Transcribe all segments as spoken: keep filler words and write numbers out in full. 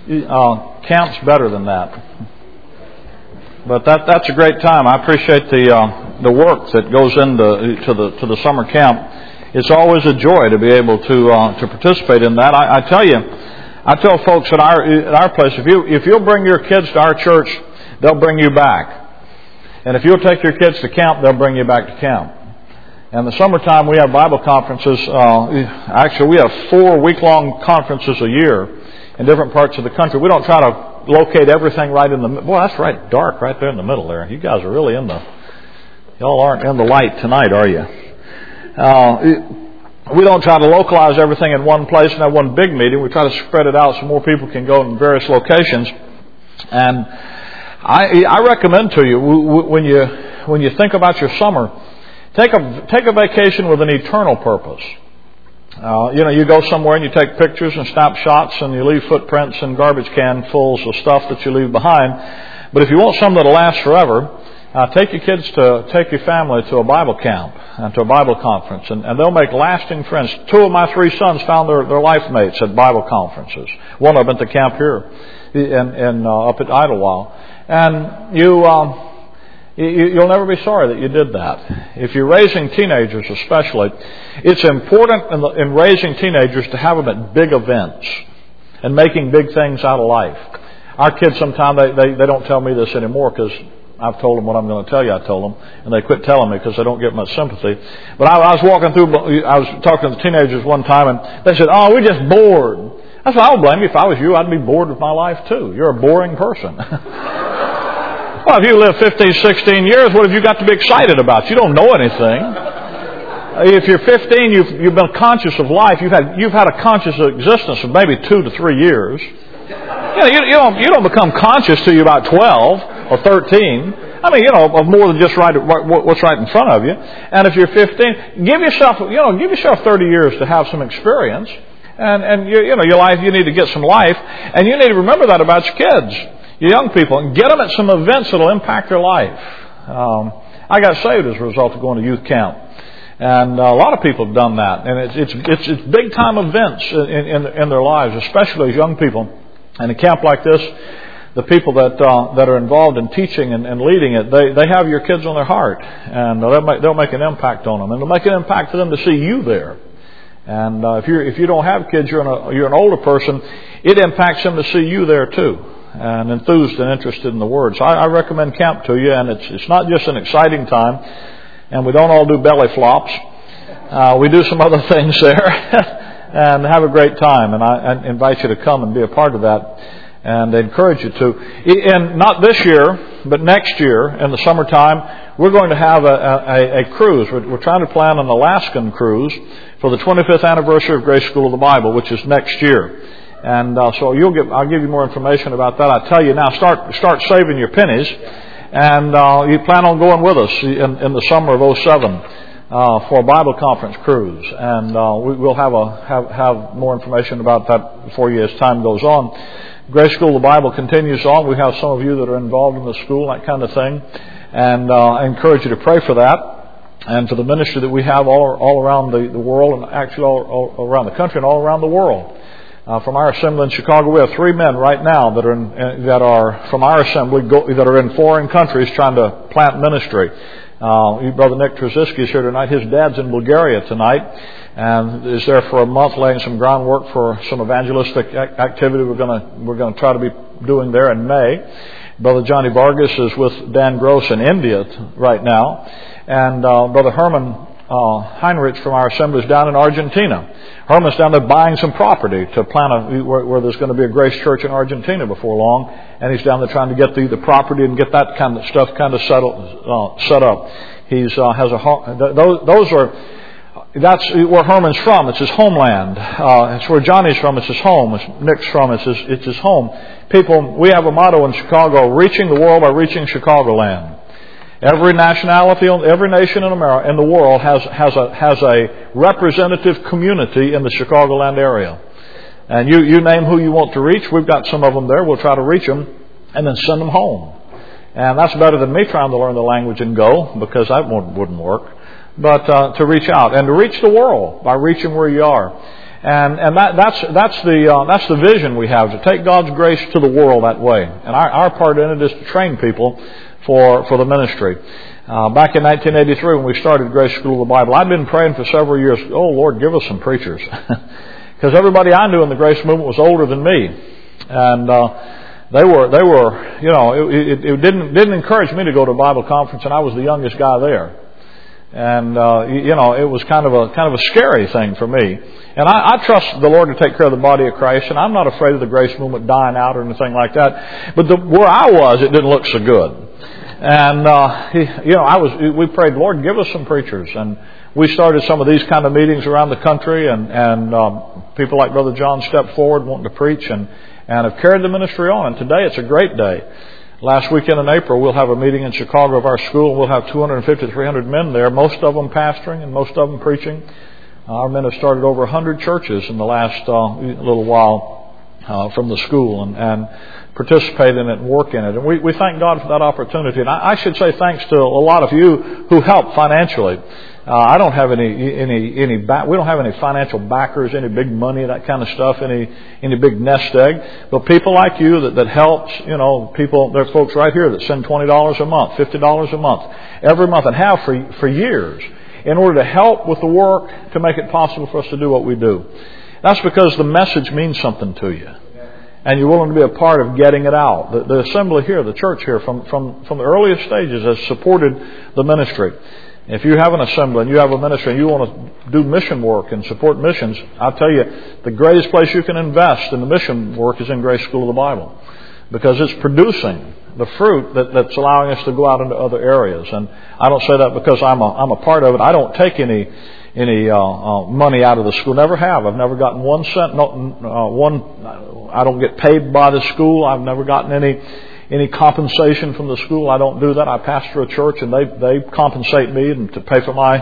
uh, camp's better than that. But that that's a great time. I appreciate the uh, the work that goes into to the to the summer camp. It's always a joy to be able to uh, to participate in that. I, I tell you, I tell folks at our at our place, if you if you'll bring your kids to our church, they'll bring you back. And if you'll take your kids to camp, they'll bring you back to camp. And the summertime we have Bible conferences. Uh, actually, we have four week-long conferences a year in different parts of the country. We don't try to locate everything right in the middle. Boy, that's right dark right there in the middle there. You guys are really in the, y'all aren't in the light tonight, are you? Uh, we don't try to localize everything in one place and have one big meeting. We try to spread it out so more people can go in various locations. And I, I recommend to you, when you when you think about your summer, take a take a vacation with an eternal purpose. Uh, you know, you go somewhere and you take pictures and snapshots and you leave footprints and garbage can fulls of stuff that you leave behind. But if you want something that'll last forever, uh, take your kids to, take your family to a Bible camp and to a Bible conference, and, and they'll make lasting friends. Two of my three sons found their, their life mates at Bible conferences. One of them at the camp here in, in uh, up at Idlewild. And you... Um, You'll never be sorry that you did that. If you're raising teenagers especially, it's important in, the, in raising teenagers to have them at big events and making big things out of life. Our kids sometimes, they, they, they don't tell me this anymore because I've told them what I'm going to tell you I told them, and they quit telling me because they don't get much sympathy. But I, I was walking through, I was talking to the teenagers one time, and they said, "Oh, we're just bored." I said, "I don't blame you. If I was you, I'd be bored with my life too. You're a boring person." Well, if you live fifteen, sixteen years, what have you got to be excited about? You don't know anything. If you're fifteen, you've, you've been conscious of life. You've had you've had a conscious existence of maybe two to three years. You know, you, you don't you don't become conscious till you're about twelve or thirteen. I mean, you know, of more than just right what's right in front of you. And if you're fifteen, give yourself you know give yourself thirty years to have some experience. And and you, you know your life, you need to get some life, and you need to remember that about your kids. You young people, and get them at some events that will impact their life. Um, I got saved as a result of going to youth camp, and uh, a lot of people have done that. And it's it's it's, it's big time events in, in in their lives, especially as young people. And a camp like this, the people that uh, that are involved in teaching and, and leading it, they they have your kids on their heart, and they'll make they'll make an impact on them, and they'll make an impact for them to see you there. And uh, if you if you don't have kids, you're an, you're an older person. It impacts them to see you there too, and enthused and interested in the Word. So I, I recommend camp to you, and it's it's not just an exciting time, and we don't all do belly flops. Uh, we do some other things there, and have a great time. And I, I invite you to come and be a part of that, and I encourage you to. And not this year, but next year in the summertime, we're going to have a, a, a cruise. We're, we're trying to plan an Alaskan cruise for the twenty-fifth anniversary of Grace School of the Bible, which is next year. And uh, so you'll get. I'll give you more information about that. I tell you now, start start saving your pennies, and uh, you plan on going with us in, in the summer of oh seven uh, for a Bible conference cruise, and uh, we, we'll have a have have more information about that for you as time goes on. Grace School of the Bible continues on. We have some of you that are involved in the school, that kind of thing, and uh, I encourage you to pray for that. And for the ministry that we have all all around the, the world, and actually all, all around the country and all around the world. Uh, from our assembly in Chicago, we have three men right now that are in, uh, that are from our assembly go, that are in foreign countries trying to plant ministry. Uh, Brother Nick Trzynski is here tonight. His dad's in Bulgaria tonight, and is there for a month laying some groundwork for some evangelistic activity we're going to we're going to try to be doing there in May. Brother Johnny Vargas is with Dan Gross in India right now. And uh, Brother Herman uh, Heinrich from our assembly is down in Argentina. Herman's down there buying some property to plant a, where, where there's going to be a Grace Church in Argentina before long. And he's down there trying to get the, the property and get that kind of stuff kind of settled, uh, set up. He's uh, has a those those are that's where Herman's from. It's his homeland. Uh, it's where Johnny's from. It's his home. It's Nick's from. It's his it's his home. People, we have a motto in Chicago: reaching the world by reaching Chicagoland. Every nationality, every nation in America, in the world has has a has a representative community in the Chicagoland area, and you you name who you want to reach. We've got some of them there. We'll try to reach them, and then send them home. And that's better than me trying to learn the language and go, because that wouldn't work. But uh, to reach out and to reach the world by reaching where you are. And and that, that's that's the uh, that's the vision we have, to take God's grace to the world that way. And our, our part in it is to train people for for the ministry. Uh, back in nineteen eighty-three, when we started Grace School of the Bible, I'd been praying for several years, oh, Lord, give us some preachers. Because everybody I knew in the Grace movement was older than me. And uh, they were, they were, you know, it, it, it didn't didn't encourage me to go to a Bible conference, and I was the youngest guy there. And, uh, you know, it was kind of a kind of a scary thing for me. And I, I trust the Lord to take care of the body of Christ, and I'm not afraid of the Grace movement dying out or anything like that. But the, where I was, it didn't look so good. And, uh, you know, I was, we prayed, Lord, give us some preachers. And we started some of these kind of meetings around the country, and, and um, people like Brother John stepped forward wanting to preach and, and have carried the ministry on. And today it's a great day. Last weekend in April, we'll have a meeting in Chicago of our school. We'll have two hundred fifty to three hundred men there, most of them pastoring and most of them preaching. Our men have started over one hundred churches in the last uh, little while uh, from the school, and, and participate in it and work in it. And we, we thank God for that opportunity. And I, I should say thanks to a lot of you who helped financially. Uh, I don't have any any any back, we don't have any financial backers, any big money, that kind of stuff, any any big nest egg. But people like you that that helps, you know, people. There are folks right here that send twenty dollars a month, fifty dollars a month, every month, and have for for years, in order to help with the work to make it possible for us to do what we do. That's because the message means something to you, and you're willing to be a part of getting it out. The, the assembly here, the church here, from from from the earliest stages, has supported the ministry. If you have an assembly and you have a ministry and you want to do mission work and support missions, I'll tell you, the greatest place you can invest in the mission work is in Grace School of the Bible, because it's producing the fruit that, that's allowing us to go out into other areas. And I don't say that because I'm a, I'm a part of it. I don't take any any uh, uh, money out of the school. Never have. I've never gotten one cent. No, uh, one. I don't get paid by the school. I've never gotten any. Any compensation from the school. I don't do that. I pastor a church, and they they compensate me and to pay for my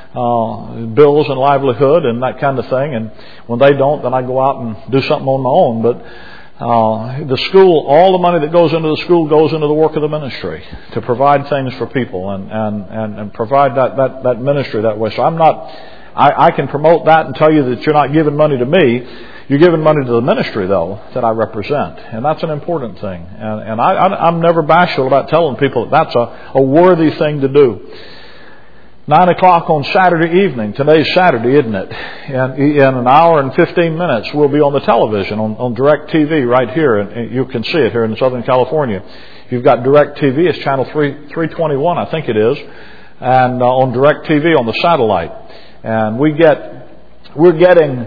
uh, bills and livelihood and that kind of thing. And when they don't, then I go out and do something on my own. But uh, the school, all the money that goes into the school goes into the work of the ministry to provide things for people and and and, and provide that, that that ministry that way. So I'm not. I, I can promote that and tell you that you're not giving money to me. You're giving money to the ministry, though, that I represent. And that's an important thing. And, and I, I, I'm never bashful about telling people that that's a, a worthy thing to do. Nine o'clock on Saturday evening. Today's Saturday, isn't it? And in an hour and fifteen minutes, we'll be on the television, on, on DirecTV right here. And you can see it here in Southern California. You've got DirecTV. It's channel three twenty-one, I think it is. And uh, on DirecTV on the satellite. And we get, we're getting...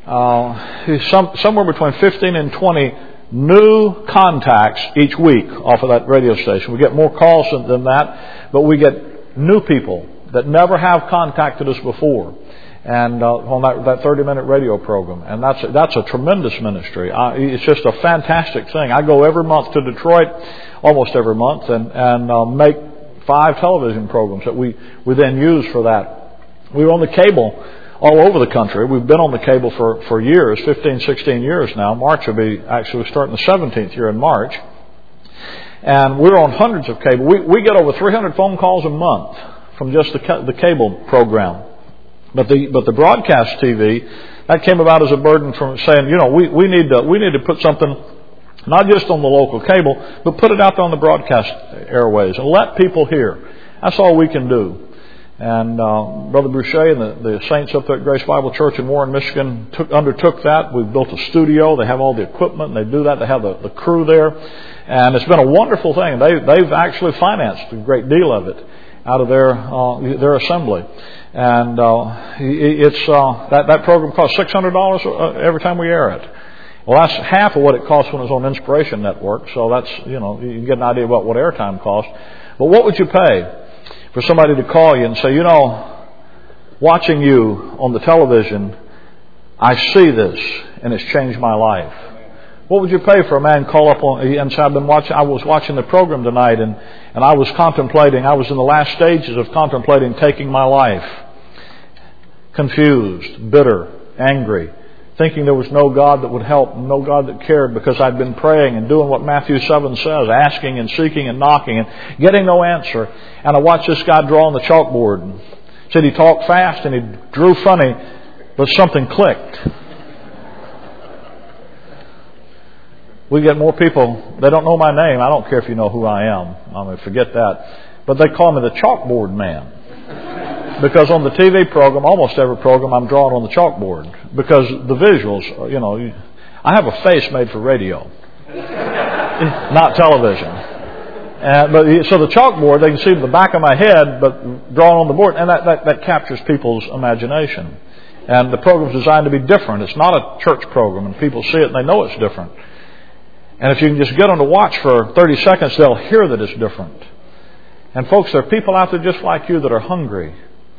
Uh, some, somewhere between fifteen and twenty new contacts each week off of that radio station. We get more calls than that, but we get new people that never have contacted us before, and uh, on that, that thirty-minute radio program. And that's that's a tremendous ministry. I, it's just a fantastic thing. I go every month to Detroit, almost every month, and and uh, make five television programs that we we then use for that. We were on the cable all over the country. We've been on the cable for, for years, fifteen, sixteen years now. March will be, actually we're starting the seventeenth year in March. And we're on hundreds of cable. We, we get over three hundred phone calls a month from just the, the cable program. But the, but the broadcast T V, that came about as a burden from saying, you know, we, we need to, we need to put something not just on the local cable, but put it out there on the broadcast airways and let people hear. That's all we can do. And uh, Brother Boucher and the, the saints up there at Grace Bible Church in Warren, Michigan took, undertook that. We've built a studio. They have all the equipment. They do that. They have the, the crew there. And it's been a wonderful thing. They, they've actually financed a great deal of it out of their uh, their assembly. And uh, it's uh, that, that program costs six hundred dollars every time we air it. Well, that's half of what it costs when it's on Inspiration Network. So that's, you know, you can get an idea about what airtime costs. But what would you pay for somebody to call you and say, you know, watching you on the television, I see this and it's changed my life? What would you pay for a man call up on and say, I've been watching, I was watching the program tonight and, and I was contemplating, I was in the last stages of contemplating taking my life. Confused, bitter, angry, thinking there was no God that would help, no God that cared, because I'd been praying and doing what Matthew seven says, asking and seeking and knocking and getting no answer. And I watched this guy draw on the chalkboard. And said he talked fast and he drew funny, but something clicked. We get more people, they don't know my name. I don't care if you know who I am. I mean, forget that. But they call me the chalkboard man. Because on the T V program, almost every program, I'm drawing on the chalkboard. Because the visuals, you know, I have a face made for radio, not television. And, but so the chalkboard, they can see the back of my head, but drawn on the board, and that, that, that captures people's imagination. And the program's designed to be different. It's not a church program, and people see it and they know it's different. And if you can just get them to watch for thirty seconds, they'll hear that it's different. And folks, there are people out there just like you that are hungry.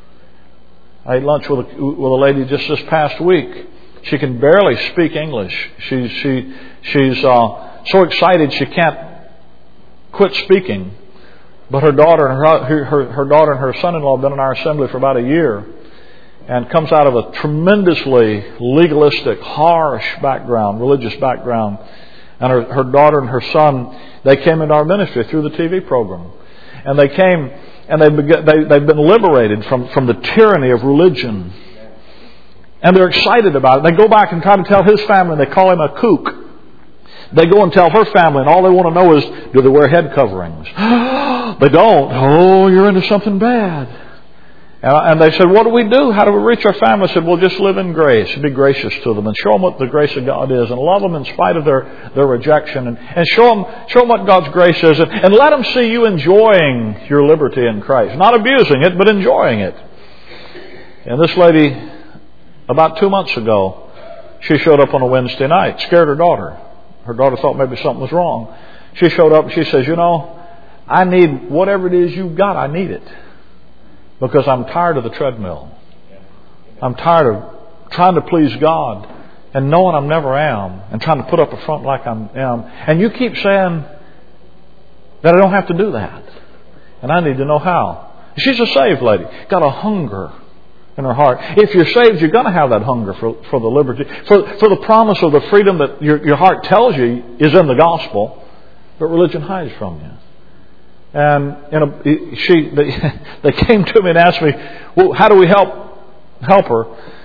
I ate lunch with a, with a lady just this past week. She can barely speak English. She, she, she's uh, so excited she can't quit speaking. But her daughter and her, her, her daughter and her son-in-law have been in our assembly for about a year, and comes out of a tremendously legalistic, harsh background, religious background. And her, her daughter and her son, they came into our ministry through the T V program. And they came and they began, they, they've been liberated from, from the tyranny of religion. And they're excited about it. They go back and try to tell his family, and they call him a kook. They go and tell her family, and all they want to know is, do they wear head coverings? They don't. Oh, you're into something bad. And they said, what do we do? How do we reach our family? I said, well, just live in grace. Be gracious to them and show them what the grace of God is, and love them in spite of their, their rejection, and, and show them, show them what God's grace is, and, and let them see you enjoying your liberty in Christ. Not abusing it, but enjoying it. And this lady, about two months ago, she showed up on a Wednesday night, scared her daughter. Her daughter thought maybe something was wrong. She showed up and she says, you know, I need whatever it is you've got, I need it. Because I'm tired of the treadmill. I'm tired of trying to please God and knowing I never am, and trying to put up a front like I am. And you keep saying that I don't have to do that. And I need to know how. She's a saved lady. Got a hunger in her heart. If you're saved, you're going to have that hunger for, for the liberty, for, for the promise of the freedom that your, your heart tells you is in the gospel, but religion hides from you. And you know, she, they, they came to me and asked me, well, how do we help help her?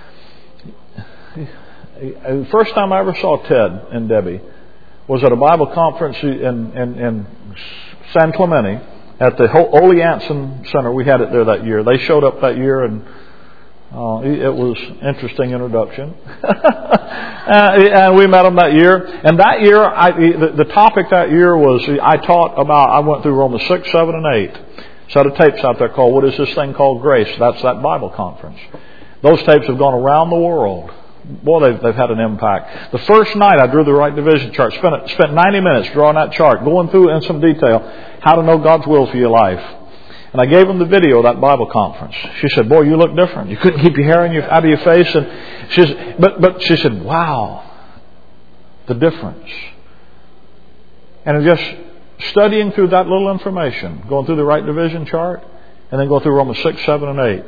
The first time I ever saw Ted and Debbie was at a Bible conference in, in, in San Clemente at the Ole Anson Center. We had it there that year. They showed up that year, and uh, it was an interesting introduction. And we met them that year. And that year, I, the, the topic that year was, I taught about, I went through Romans six, seven, and eight. Set of tapes out there called, what is this thing called grace? That's that Bible conference. Those tapes have gone around the world. Boy, they've, they've had an impact. The first night I drew the right division chart. Spent, spent ninety minutes drawing that chart, going through in some detail how to know God's will for your life. And I gave them the video of that Bible conference. She said, boy, you look different. You couldn't keep your hair in your, out of your face. And she said, but, but she said, wow, the difference. And just studying through that little information, going through the right division chart, and then going through Romans six, seven, and eight.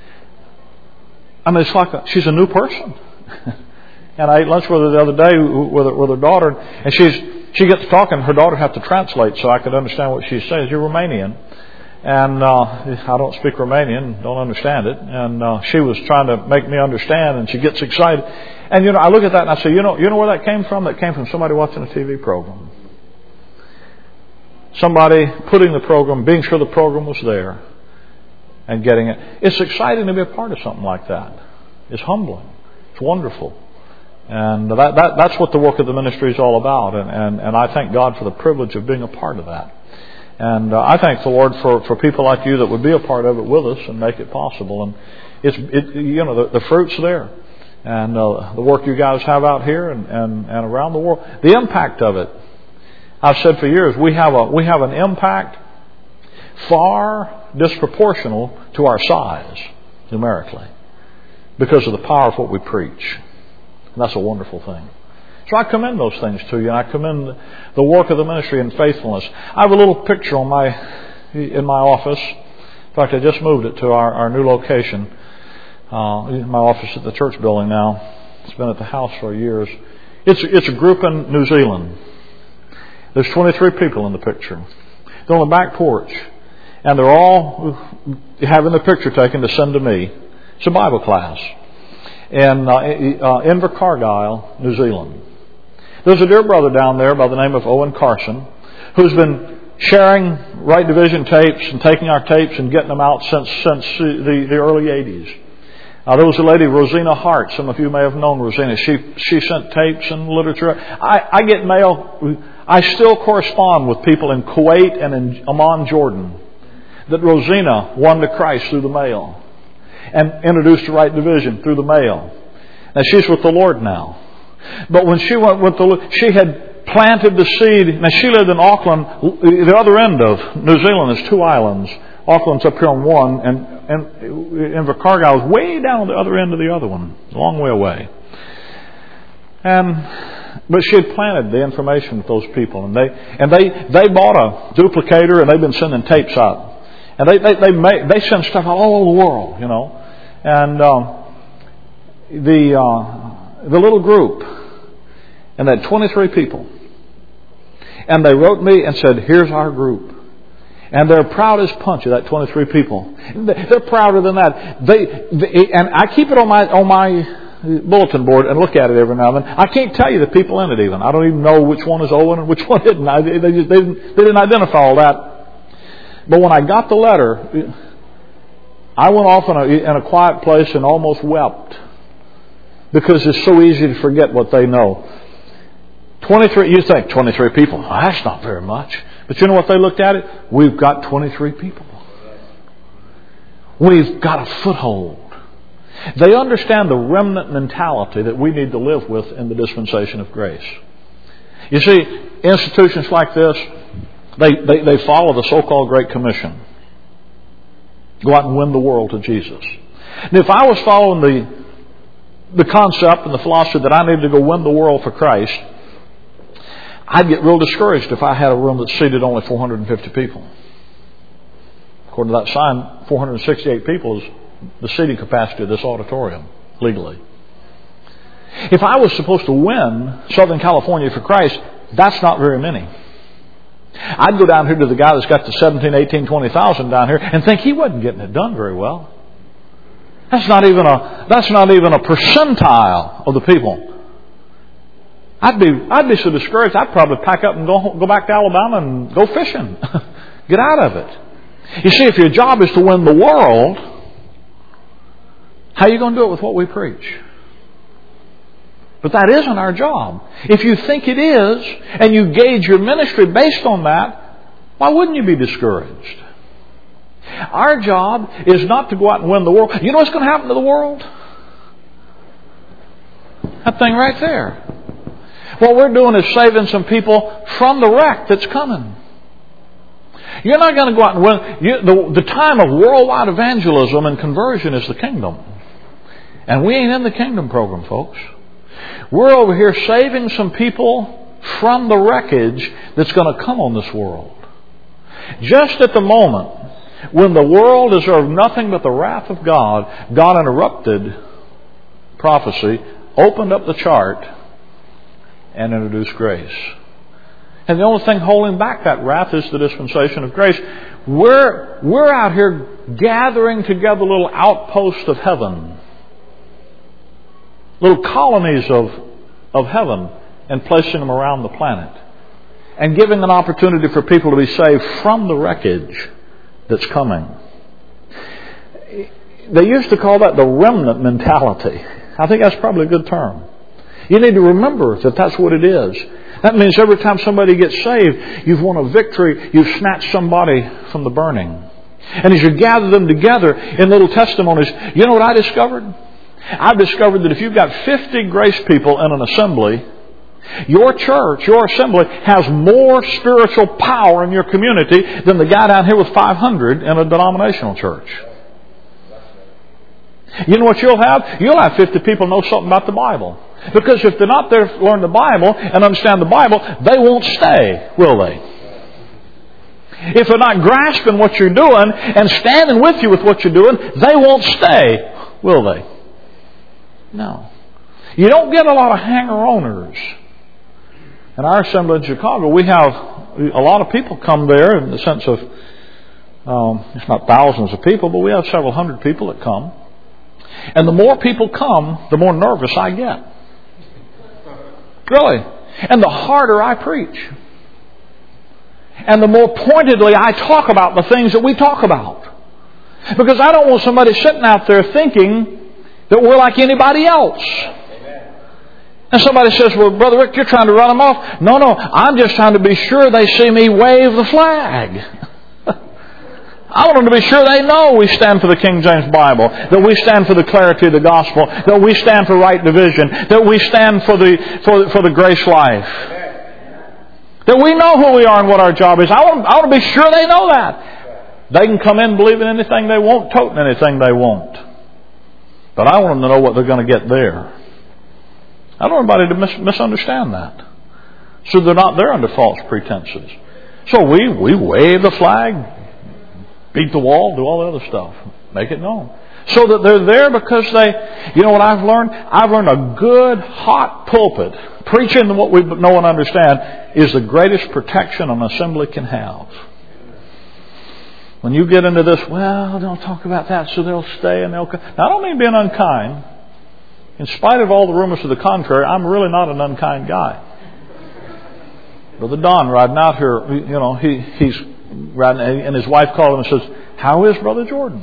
I mean, it's like a, she's a new person. And I ate lunch with her the other day with her, with her daughter, and she's she gets talking. Her daughter had to translate so I could understand what she says. You're Romanian. And uh, I don't speak Romanian, don't understand it. And uh, she was trying to make me understand, and she gets excited. And you know, I look at that and I say, you know, you know where that came from? That came from somebody watching a T V program. Somebody putting the program, being sure the program was there, and getting it. It's exciting to be a part of something like that. It's humbling. It's wonderful. And that, that that's what the work of the ministry is all about. And, and, and I thank God for the privilege of being a part of that. And uh, I thank the Lord for, for people like you that would be a part of it with us and make it possible. And it's it, you know the, the fruit's there, and uh, the work you guys have out here and, and, and around the world, the impact of it. I've said for years we have a we have an impact far disproportional to our size numerically because of the power of what we preach. And that's a wonderful thing. So I commend those things to you, and I commend the work of the ministry and faithfulness. I have a little picture on my in my office. In fact, I just moved it to our, our new location. Uh, my office at the church building now. It's been at the house for years. It's it's a group in New Zealand. There's twenty-three people in the picture. They're on the back porch, and they're all having the picture taken to send to me. It's a Bible class in uh, uh, Invercargill, New Zealand. There's a dear brother down there by the name of Owen Carson who's been sharing Right Division tapes and taking our tapes and getting them out since since the, the early eighties. Uh, there was a lady, Rosina Hart. Some of you may have known Rosina. She she sent tapes and literature. I, I get mail. I still correspond with people in Kuwait and in Amman, Jordan, that Rosina won to Christ through the mail and introduced the Right Division through the mail. Now she's with the Lord now. But when she went with the Lord, she had planted the seed. Now she lived in Auckland. The other end of New Zealand is two islands. Auckland's up here on one, and and Invercargill is way down on the other end of the other one, a long way away. And but she had planted the information with those people, and they and they they bought a duplicator, and they've been sending tapes out, and they they they make, they send stuff out all over the world, you know, and um, the uh, the little group, and they had twenty-three people, and they wrote me and said, "Here's our group." And they're proud as punch of that twenty-three people. They're prouder than that. They, they and I keep it on my on my bulletin board and look at it every now and then. I can't tell you the people in it even. I don't even know which one is Owen and which one isn't. I, they, just, they, didn't, they didn't identify all that. But when I got the letter, I went off in a, in a quiet place and almost wept, because it's so easy to forget what they know. twenty-three. You think twenty-three people? Oh, that's not very much. But you know what they looked at it? We've got twenty-three people. We've got a foothold. They understand the remnant mentality that we need to live with in the dispensation of grace. You see, institutions like this, they, they, they follow the so-called Great Commission. Go out and win the world to Jesus. And if I was following the, the concept and the philosophy that I needed to go win the world for Christ, I'd get real discouraged if I had a room that seated only four hundred fifty people. According to that sign, four hundred sixty-eight people is the seating capacity of this auditorium, legally. If I was supposed to win Southern California for Christ, that's not very many. I'd go down here to the guy that's got the seventeen, eighteen, twenty thousand down here and think he wasn't getting it done very well. That's not even a, that's not even a percentile of the people. I'd be I'd be so discouraged, I'd probably pack up and go go back to Alabama and go fishing. Get out of it. You see, if your job is to win the world, how are you going to do it with what we preach? But that isn't our job. If you think it is, and you gauge your ministry based on that, why wouldn't you be discouraged? Our job is not to go out and win the world. You know what's going to happen to the world? That thing right there. What we're doing is saving some people from the wreck that's coming. You're not going to go out and win. You, the, the time of worldwide evangelism and conversion is the kingdom. And we ain't in the kingdom program, folks. We're over here saving some people from the wreckage that's going to come on this world. Just at the moment when the world deserved nothing but the wrath of God, God interrupted prophecy, opened up the chart, and introduce grace. And the only thing holding back that wrath is the dispensation of grace. We're, we're out here gathering together little outposts of heaven, little colonies of, of heaven, and placing them around the planet, and giving an opportunity for people to be saved from the wreckage that's coming. They used to call that the remnant mentality. I think that's probably a good term. You need to remember that that's what it is. That means every time somebody gets saved, you've won a victory. You've snatched somebody from the burning. And as you gather them together in little testimonies, you know what I discovered? I've discovered that if you've got fifty grace people in an assembly, your church, your assembly, has more spiritual power in your community than the guy down here with five hundred in a denominational church. You know what you'll have? You'll have fifty people know something about the Bible. Because if they're not there to learn the Bible and understand the Bible, they won't stay, will they? If they're not grasping what you're doing and standing with you with what you're doing, they won't stay, will they? No. You don't get a lot of hanger-oners. In our assembly in Chicago, we have a lot of people come there in the sense of, um, it's not thousands of people, but we have several hundred people that come. And the more people come, the more nervous I get. Really. And the harder I preach, and the more pointedly I talk about the things that we talk about. Because I don't want somebody sitting out there thinking that we're like anybody else. And somebody says, well, Brother Rick, you're trying to run them off. No, no, I'm just trying to be sure they see me wave the flag. I want them to be sure they know we stand for the King James Bible, that we stand for the clarity of the gospel, that we stand for right division, that we stand for the for, for the grace life. That we know who we are and what our job is. I want, I want to be sure they know that. They can come in believing anything they want, toting anything they want. But I want them to know what they're going to get there. I don't want anybody to mis- misunderstand that. So they're not there under false pretenses. So we, we wave the flag, beat the wall, do all the other stuff. Make it known. So that they're there because they, you know what I've learned? I've learned a good, hot pulpit, preaching what we know and understand, is the greatest protection an assembly can have. When you get into this, well, don't talk about that so they'll stay and they'll come. Now, I don't mean being unkind. In spite of all the rumors to the contrary, I'm really not an unkind guy. Brother Don riding out here, you know, he, he's riding, and his wife called him and says, how is Brother Jordan?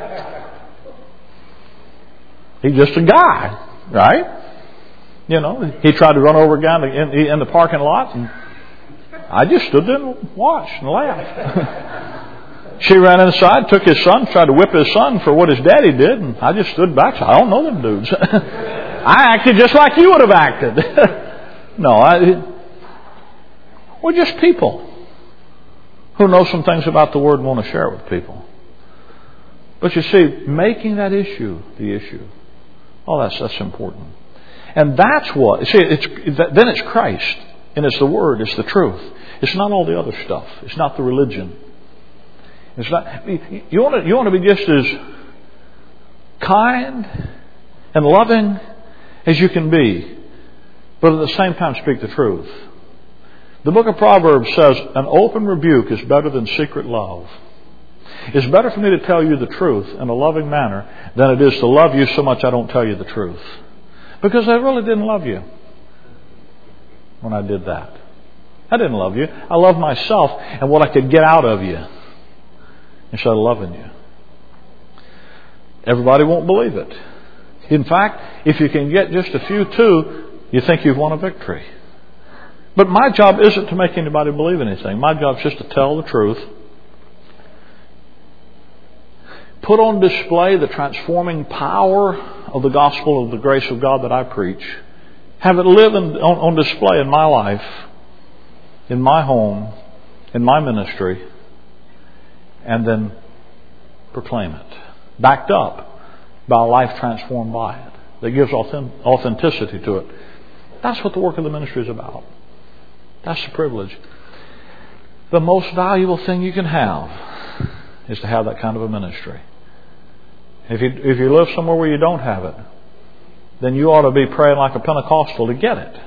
He's just a guy, right? You know, he tried to run over a guy in the, in the parking lot, and I just stood there and watched and laughed. She ran inside, took his son, tried to whip his son for what his daddy did, and I just stood back. I don't know them dudes. I acted just like you would have acted. No, I, we're just people who know some things about the Word and want to share it with people. But you see, making that issue the issue, oh, that's that's important. And that's what, see, it's, then it's Christ, and it's the Word, it's the truth. It's not all the other stuff. It's not the religion. It's not, you want to, you want to be just as kind and loving as you can be, but at the same time speak the truth. The book of Proverbs says, an open rebuke is better than secret love. It's better for me to tell you the truth in a loving manner than it is to love you so much I don't tell you the truth. Because I really didn't love you when I did that. I didn't love you. I loved myself and what I could get out of you instead of loving you. Everybody won't believe it. In fact, if you can get just a few too, you think you've won a victory. But my job isn't to make anybody believe anything. My job is just to tell the truth. Put on display the transforming power of the gospel of the grace of God that I preach. Have it live in, on, on display in my life, in my home, in my ministry, and then proclaim it. Backed up by a life transformed by it. That gives authenticity to it. That's what the work of the ministry is about. That's the privilege. The most valuable thing you can have is to have that kind of a ministry. If you, if you live somewhere where you don't have it, then you ought to be praying like a Pentecostal to get it.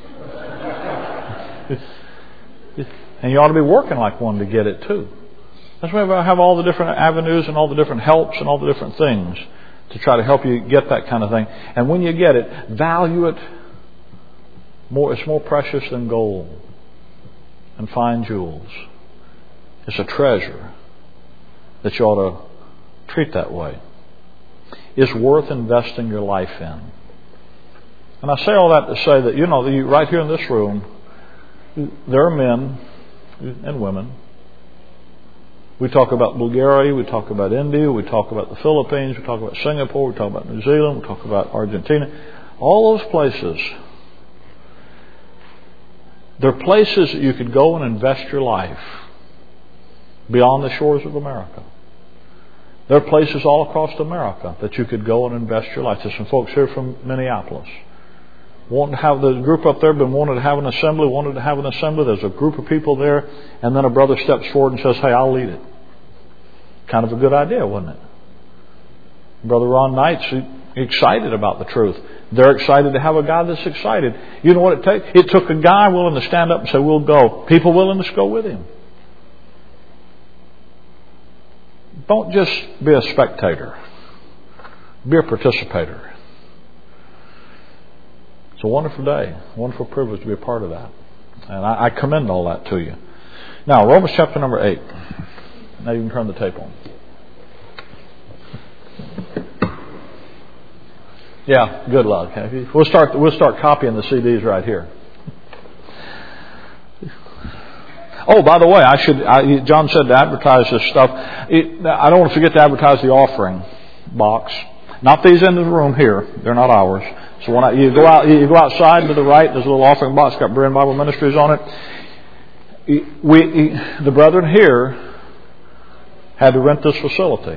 And you ought to be working like one to get it too. That's why I have all the different avenues and all the different helps and all the different things to try to help you get that kind of thing. And when you get it, value it more. It's more precious than gold and fine jewels. It's a treasure that you ought to treat that way. It's worth investing your life in. And I say all that to say that, you know, right here in this room, there are men and women. We talk about Bulgaria, we talk about India, we talk about the Philippines, we talk about Singapore, we talk about New Zealand, we talk about Argentina. All those places, they're places that you could go and invest your life beyond the shores of America. There are places all across America that you could go and invest your life. There's some folks here from Minneapolis. Wanting to have the group up there, been wanted to have an assembly, wanted to have an assembly. There's a group of people there, and then a brother steps forward and says, hey, I'll lead it. Kind of a good idea, wasn't it? Brother Ron Knight's excited about the truth. They're excited to have a guy that's excited. You know what it takes? It took a guy willing to stand up and say, we'll go. People willing to go with him. Don't just be a spectator. Be a participator. It's a wonderful day, a wonderful privilege to be a part of that. And I, I commend all that to you. Now, Romans chapter number eight. Now you can turn the tape on. Yeah, good luck. We'll start. We'll start copying the C Ds right here. Oh, by the way, I should. I, John said to advertise this stuff. It, I don't want to forget to advertise the offering box. Not these in the room here. They're not ours. So when I, you go out, you go outside to the right. There's a little offering box got Berean Bible Ministries on it. We, the brethren here, had to rent this facility,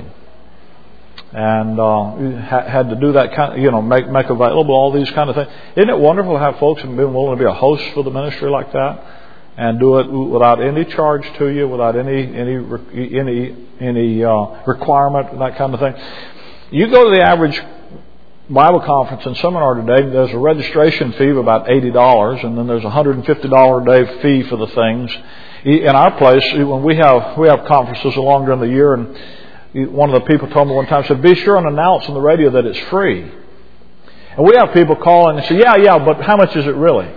and uh, had to do that kind of, you know, make make available all these kind of things. Isn't it wonderful to have folks who've been willing to be a host for the ministry like that, and do it without any charge to you, without any any any any uh, requirement, that kind of thing. You go to the average Bible conference and seminar today, there's a registration fee of about eighty dollars, and then there's a one hundred fifty dollars a day fee for the things. In our place, when we have we have conferences along during the year, and one of the people told me one time, said, be sure and announce on the radio that it's free. And we have people calling and say, yeah, yeah, but how much is it really?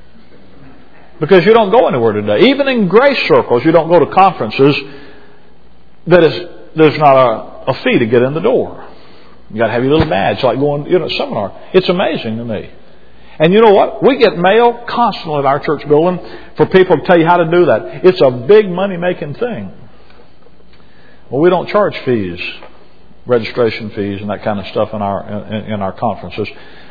Because you don't go anywhere today. Even in grace circles, you don't go to conferences that is, there's not a, a fee to get in the door. You got to have your little badge, like going, you know, to a seminar. It's amazing to me. And you know what? We get mail constantly at our church building for people to tell you how to do that. It's a big money-making thing. Well, we don't charge fees, registration fees, and that kind of stuff in our in, in our conferences.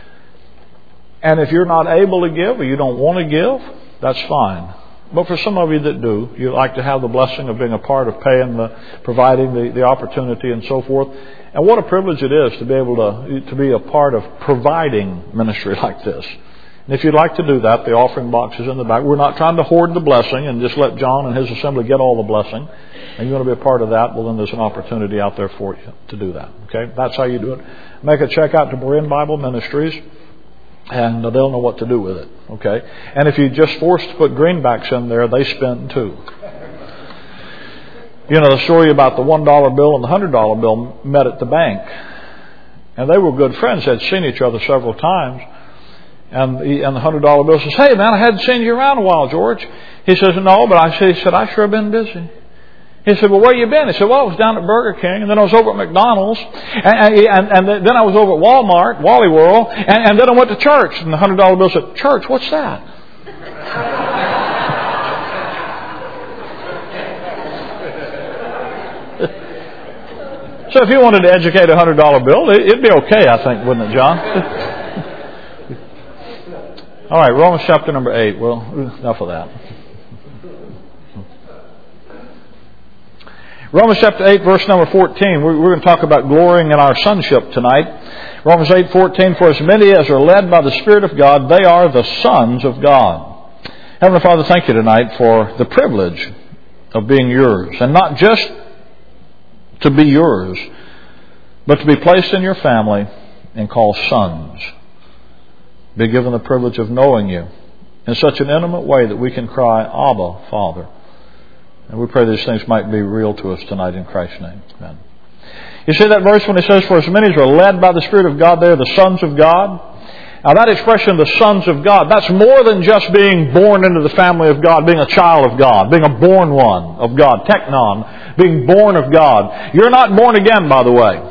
And if you're not able to give, or you don't want to give, that's fine. But for some of you that do, you like to have the blessing of being a part of paying the, providing the, the opportunity and so forth. And what a privilege it is to be able to to be a part of providing ministry like this. And if you'd like to do that, the offering box is in the back. We're not trying to hoard the blessing and just let John and his assembly get all the blessing. And you want to be a part of that, well, then there's an opportunity out there for you to do that. Okay? That's how you do it. Make a check out to Berean Bible Ministries, and they'll know what to do with it. Okay? And if you just forced to put greenbacks in there, they spend too. You know the story about the one dollar bill and the one hundred dollar bill met at the bank. And they were good friends. They'd seen each other several times. And the, and the one hundred dollar bill says, hey, man, I hadn't seen you around a while, George. He says, no, but I, he said, I sure have been busy. He said, well, where you been? He said, well, I was down at Burger King, and then I was over at McDonald's, and, and, and then I was over at Walmart, Wally World, and, and then I went to church. And the one hundred dollar bill said, church, what's that? So if you wanted to educate a one hundred dollar bill, it'd be okay, I think, wouldn't it, John? All right, Romans chapter number eight. Well, enough of that. Romans chapter eight, verse number fourteen. We're going to talk about glorying in our sonship tonight. Romans eight fourteen. For as many as are led by the Spirit of God, they are the sons of God. Heavenly Father, thank you tonight for the privilege of being yours. And not just to be yours, but to be placed in your family and called sons. Be given the privilege of knowing you in such an intimate way that we can cry, Abba, Father. And we pray these things might be real to us tonight in Christ's name. Amen. You see that verse when it says, for as many as are led by the Spirit of God, they are the sons of God. Now that expression, the sons of God, that's more than just being born into the family of God, being a child of God, being a born one of God, teknon, being born of God. You're not born again, by the way.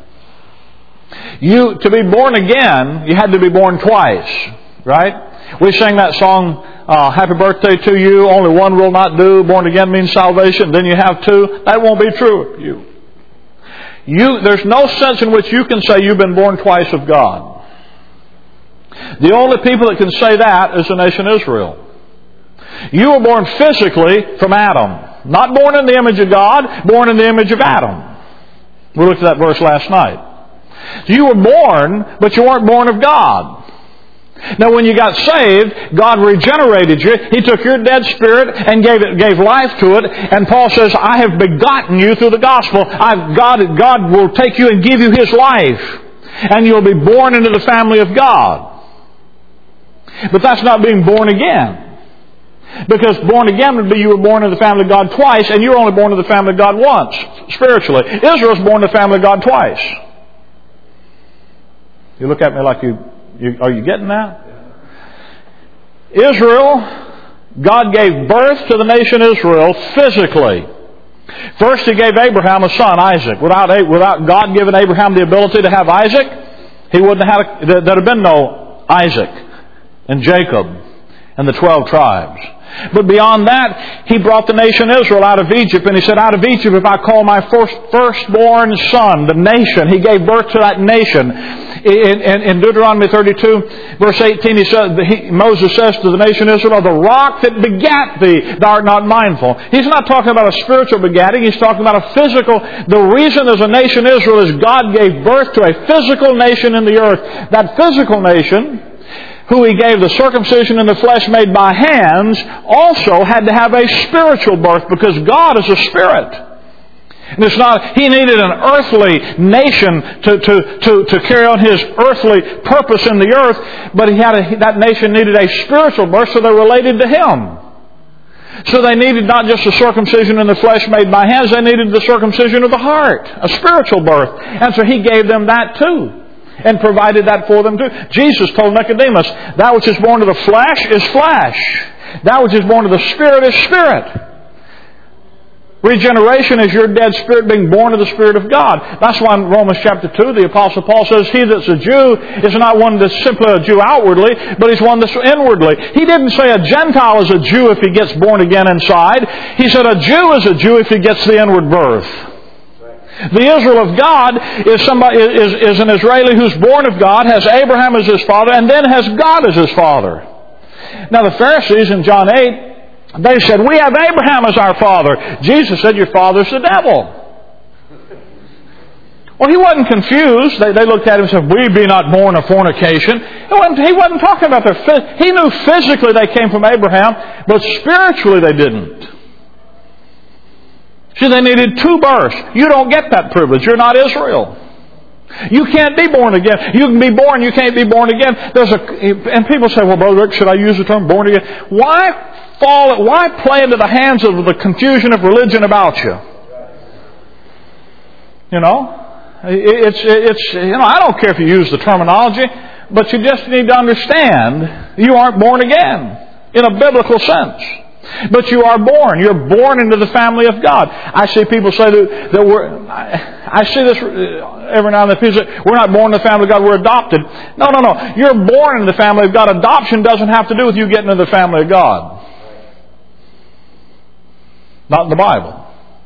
You, to be born again, you had to be born twice, right? We sang that song, uh, Happy Birthday to You, only one will not do, born again means salvation, then you have two. That won't be true of you. You, there's no sense in which you can say you've been born twice of God. The only people that can say that is the nation Israel. You were born physically from Adam. Not born in the image of God, born in the image of Adam. We looked at that verse last night. You were born, but you weren't born of God. Now when you got saved, God regenerated you. He took your dead spirit and gave it, gave life to it. And Paul says, I have begotten you through the gospel. I've, God, God will take you and give you His life. And you'll be born into the family of God. But that's not being born again. Because born again would be you were born into the family of God twice, and you were only born into the family of God once, spiritually. Israel's born into the family of God twice. You look at me like you, you are you getting that? Israel, God gave birth to the nation Israel physically. First He gave Abraham a son, Isaac. Without, without God giving Abraham the ability to have Isaac, he wouldn't have had a, there'd have been no Isaac and Jacob and the twelve tribes. But beyond that, He brought the nation Israel out of Egypt, and He said, out of Egypt if I call my first, firstborn son, the nation. He gave birth to that nation. In, in, in Deuteronomy thirty-two, verse eighteen, he said, he, Moses says to the nation Israel, the rock that begat thee, thou art not mindful. He's not talking about a spiritual begatting, he's talking about a physical. The reason there's a nation Israel is God gave birth to a physical nation in the earth. That physical nation, who He gave the circumcision in the flesh made by hands, also had to have a spiritual birth, because God is a spirit. And it's not, He needed an earthly nation to, to, to, to carry on His earthly purpose in the earth, but he had a, that nation needed a spiritual birth, so they're related to Him. So they needed not just the circumcision in the flesh made by hands, they needed the circumcision of the heart, a spiritual birth. And so He gave them that too, and provided that for them too. Jesus told Nicodemus, that which is born of the flesh is flesh. That which is born of the Spirit is spirit. Regeneration is your dead spirit being born of the Spirit of God. That's why in Romans chapter two, the Apostle Paul says, he that's a Jew is not one that's simply a Jew outwardly, but he's one that's inwardly. He didn't say a Gentile is a Jew if he gets born again inside. He said a Jew is a Jew if he gets the inward birth. The Israel of God is somebody is, is an Israeli who's born of God, has Abraham as his father, and then has God as his father. Now the Pharisees in John eight, they said, we have Abraham as our father. Jesus said, your father's the devil. Well, He wasn't confused. They, they looked at Him and said, we be not born of fornication. He wasn't, he wasn't talking about their phys- He knew physically they came from Abraham, but spiritually they didn't. See, they needed two births. You don't get that privilege. You're not Israel. You can't be born again. You can be born, you can't be born again. There's a, and people say, well, Brother Rick, should I use the term born again? Why fall, why play into the hands of the confusion of religion about you? You know? It's, it's, you know, I don't care if you use the terminology, but you just need to understand you aren't born again in a biblical sense. But you are born. You're born into the family of God. I see people say that, that we're... I, I see this every now and then. People say, we're not born in the family of God, we're adopted. No, no, no. You're born in the family of God. Adoption doesn't have to do with you getting into the family of God. Not in the Bible.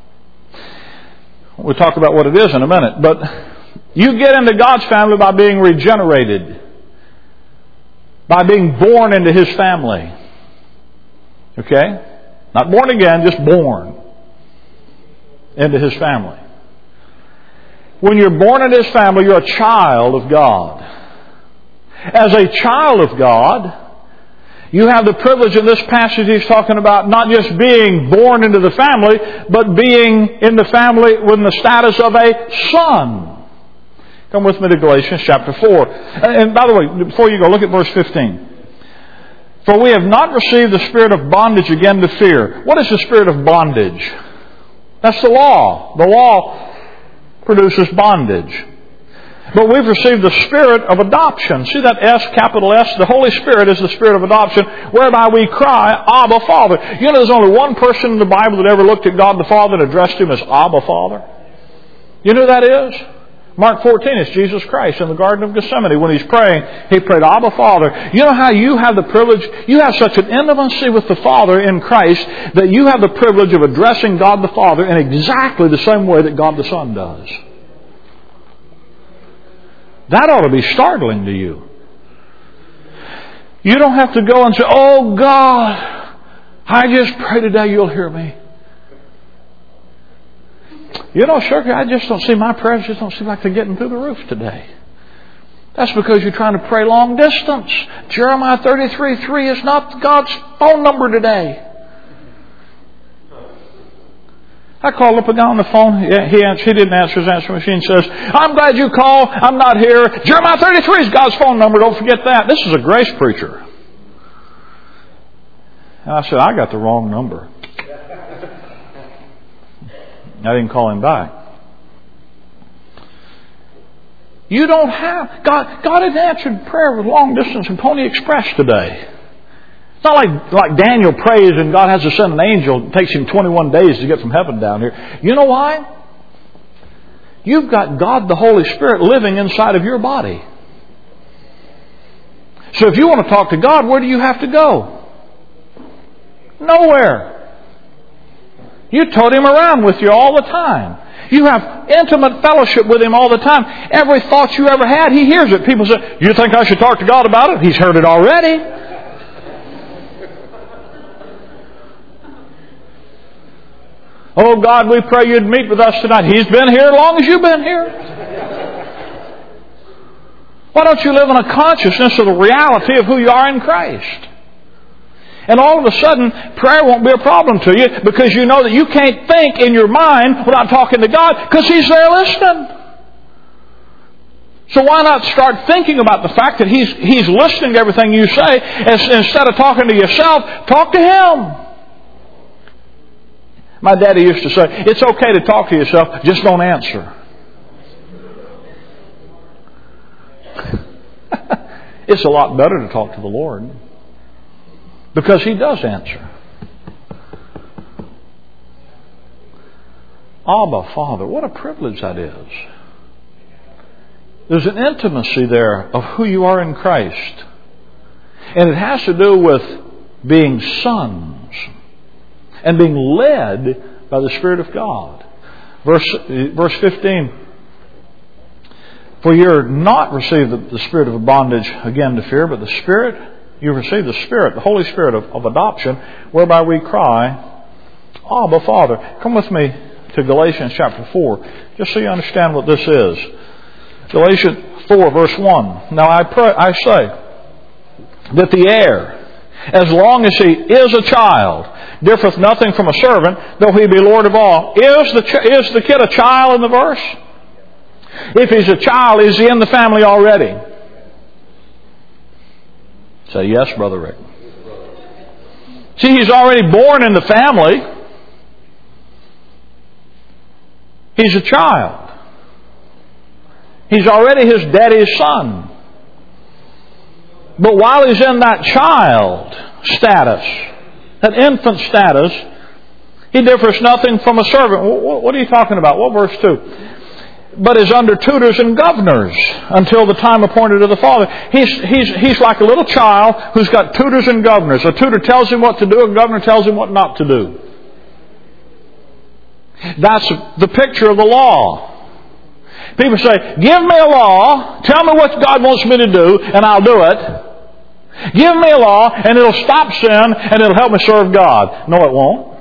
We'll talk about what it is in a minute. But you get into God's family by being regenerated. By being born into His family. Okay? Not born again, just born into His family. When you're born into His family, you're a child of God. As a child of God, you have the privilege in this passage He's talking about not just being born into the family, but being in the family with the status of a son. Come with me to Galatians chapter four. And by the way, before you go, look at verse fifteen. For we have not received the spirit of bondage again to fear. What is the spirit of bondage? That's the law. The law produces bondage. But we've received the spirit of adoption. See that S, capital S? The Holy Spirit is the spirit of adoption, whereby we cry, Abba, Father. You know there's only one person in the Bible that ever looked at God the Father and addressed Him as Abba, Father? You know who that is? Mark fourteen is Jesus Christ in the Garden of Gethsemane. When He's praying, He prayed, Abba, Father. You know how you have the privilege, you have such an intimacy with the Father in Christ that you have the privilege of addressing God the Father in exactly the same way that God the Son does. That ought to be startling to you. You don't have to go and say, oh God, I just pray today you'll hear me. You know, Shirky, I just don't see my prayers just don't seem like they're getting through the roof today. That's because you're trying to pray long distance. Jeremiah thirty-three three is not God's phone number today. I called up a guy on the phone. He, answered, he didn't answer. His answering machine says, I'm glad you called. I'm not here. Jeremiah thirty-three is God's phone number. Don't forget that. This is a grace preacher. And I said, I got the wrong number. I didn't call him back. You don't have... God, God has answered prayer with long distance and Pony Express today. It's not like, like Daniel prays and God has to send an angel. It takes him twenty-one days to get from heaven down here. You know why? You've got God the Holy Spirit living inside of your body. So if you want to talk to God, where do you have to go? Nowhere. You tote Him around with you all the time. You have intimate fellowship with Him all the time. Every thought you ever had, He hears it. People say, you think I should talk to God about it? He's heard it already. Oh God, we pray You'd meet with us tonight. He's been here as long as you've been here. Why don't you live in a consciousness of the reality of who you are in Christ? And all of a sudden, prayer won't be a problem to you because you know that you can't think in your mind without talking to God because He's there listening. So why not start thinking about the fact that He's He's listening to everything you say, and instead of talking to yourself, talk to Him. My daddy used to say, it's okay to talk to yourself, just don't answer. It's a lot better to talk to the Lord because He does answer. Abba, Father, what a privilege that is. There's an intimacy there of who you are in Christ. And it has to do with being sons and being led by the Spirit of God. Verse, verse fifteen. For you're not received the, the spirit of bondage again to fear, but the Spirit, you receive the Spirit, the Holy Spirit of, of adoption, whereby we cry, Abba, Father. Come with me to Galatians chapter four, just so you understand what this is. Galatians four, verse one. Now I pray, I say that the heir, as long as he is a child, differeth nothing from a servant, though he be Lord of all. Is the ch- is the kid a child in the verse? If he's a child, is he in the family already? Say yes, Brother Rick. See, he's already born in the family. He's a child. He's already his daddy's son. But while he's in that child status, that infant status, he differs nothing from a servant. What are you talking about? What verse two? But is under tutors and governors until the time appointed of the Father. He's, he's, he's like a little child who's got tutors and governors. A tutor tells him what to do, a governor tells him what not to do. That's the picture of the law. People say, give me a law, tell me what God wants me to do, and I'll do it. Give me a law, and it'll stop sin, and it'll help me serve God. No, it won't.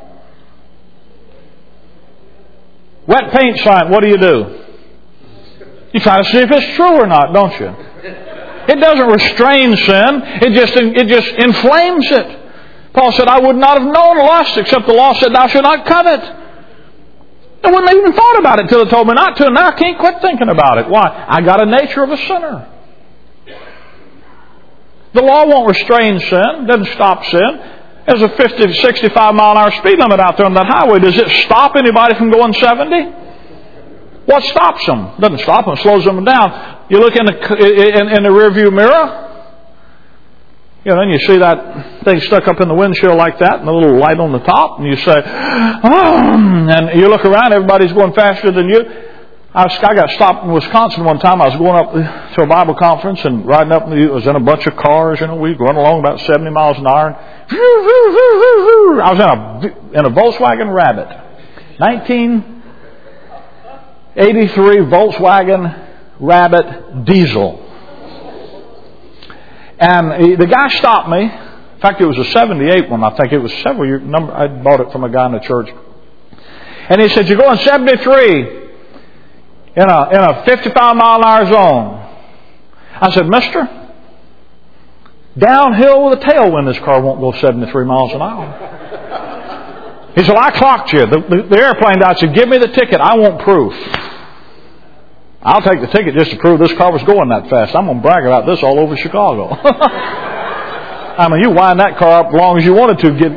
Wet paint sign, what do you do? You try to see if it's true or not, don't you? It doesn't restrain sin. It just, it just inflames it. Paul said, I would not have known lust except the law said, thou shalt not covet. I wouldn't have even thought about it until it told me not to, and now I can't quit thinking about it. Why? I got a nature of a sinner. The law won't restrain sin, doesn't stop sin. There's a fifty to sixty-five mile an hour speed limit out there on that highway. Does it stop anybody from going seventy? What stops them? Doesn't stop them, slows them down. You look in the in, in the rearview mirror, you know, and you see that thing stuck up in the windshield like that, and a little light on the top, and you say, oh, and you look around, everybody's going faster than you. I, was, I got stopped in Wisconsin one time. I was going up to a Bible conference and riding up. It was in a bunch of cars. You know, we were going along about seventy miles an hour. I was in a in a Volkswagen Rabbit, nineteen eighty-three Volkswagen Rabbit diesel. And the guy stopped me. In fact, it was a seventy-eight one. I think it was several years. Number I bought it from a guy in the church. And he said, "You're going seventy-three." In a, in a fifty-five mile an hour zone. I said, Mister, downhill with a tailwind, this car won't go seventy-three miles an hour. He said, well, I clocked you. The, the, the airplane guy said, give me the ticket. I want proof. I'll take the ticket just to prove this car was going that fast. I'm going to brag about this all over Chicago. I mean, you wind that car up as long as you wanted to. Give.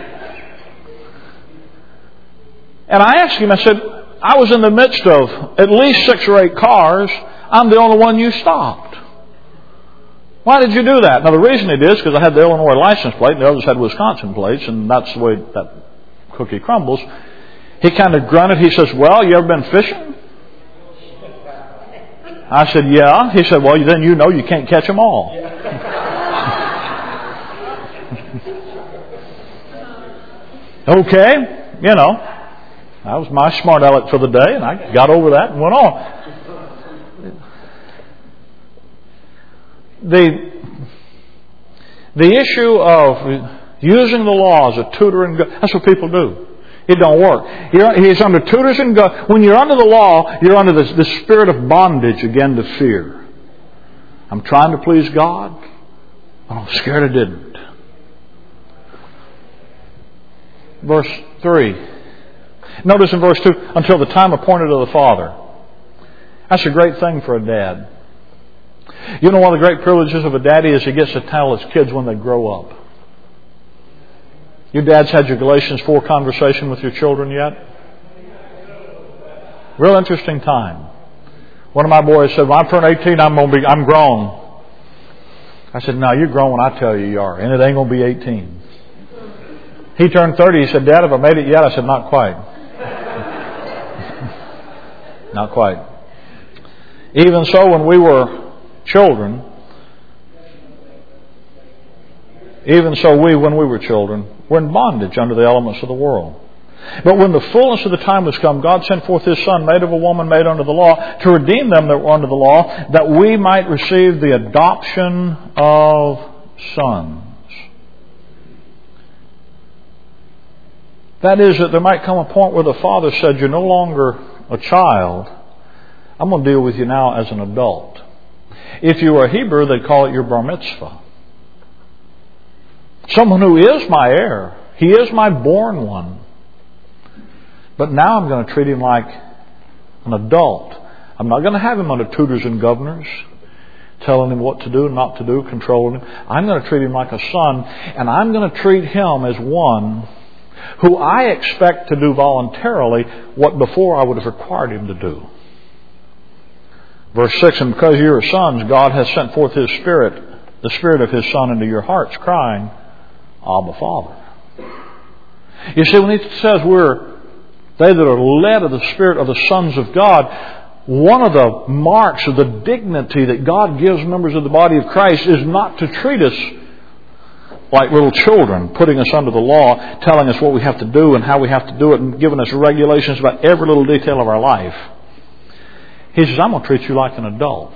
And I asked him, I said, I was in the midst of at least six or eight cars. I'm the only one you stopped. Why did you do that? Now, the reason he did is because I had the Illinois license plate and the others had Wisconsin plates, and that's the way that cookie crumbles. He kind of grunted. He says, well, you ever been fishing? I said, yeah. He said, well, then you know you can't catch them all. Okay, you know, that was my smart aleck for the day, and I got over that and went on. The, the issue of using the law as a tutor and go- that's what people do. It don't work. You're, he's under tutors and go- when you're under the law, you're under the, the spirit of bondage again to fear. I'm trying to please God, but I'm scared I didn't. Verse three. Notice in verse two, until the time appointed of the Father. That's a great thing for a dad. You know, one of the great privileges of a daddy is he gets to tell his kids when they grow up. Your dad's had your Galatians four conversation with your children yet? Real interesting time. One of my boys said, when I turn eighteen, I'm going to be, I'm grown. I said, no, you're grown when I tell you you are, and it ain't going to be eighteen. He turned thirty. He said, Dad, have I made it yet? I said, not quite. Not quite. Even so, when we were children, even so we, when we were children, were in bondage under the elements of the world. But when the fullness of the time was come, God sent forth His Son, made of a woman, made under the law, to redeem them that were under the law, that we might receive the adoption of sons. That is, that there might come a point where the Father said, you're no longer a child. I'm going to deal with you now as an adult. If you were a Hebrew, they'd call it your bar mitzvah. Someone who is my heir. He is my born one. But now I'm going to treat him like an adult. I'm not going to have him under tutors and governors, telling him what to do and not to do, controlling him. I'm going to treat him like a son, and I'm going to treat him as one who I expect to do voluntarily what before I would have required him to do. Verse six, and because you are sons, God has sent forth His Spirit, the Spirit of His Son into your hearts, crying, Abba, Father. You see, when He says we're they that are led of the Spirit of the sons of God, one of the marks of the dignity that God gives members of the body of Christ is not to treat us like little children, putting us under the law, telling us what we have to do and how we have to do it, and giving us regulations about every little detail of our life. He says, I'm going to treat you like an adult.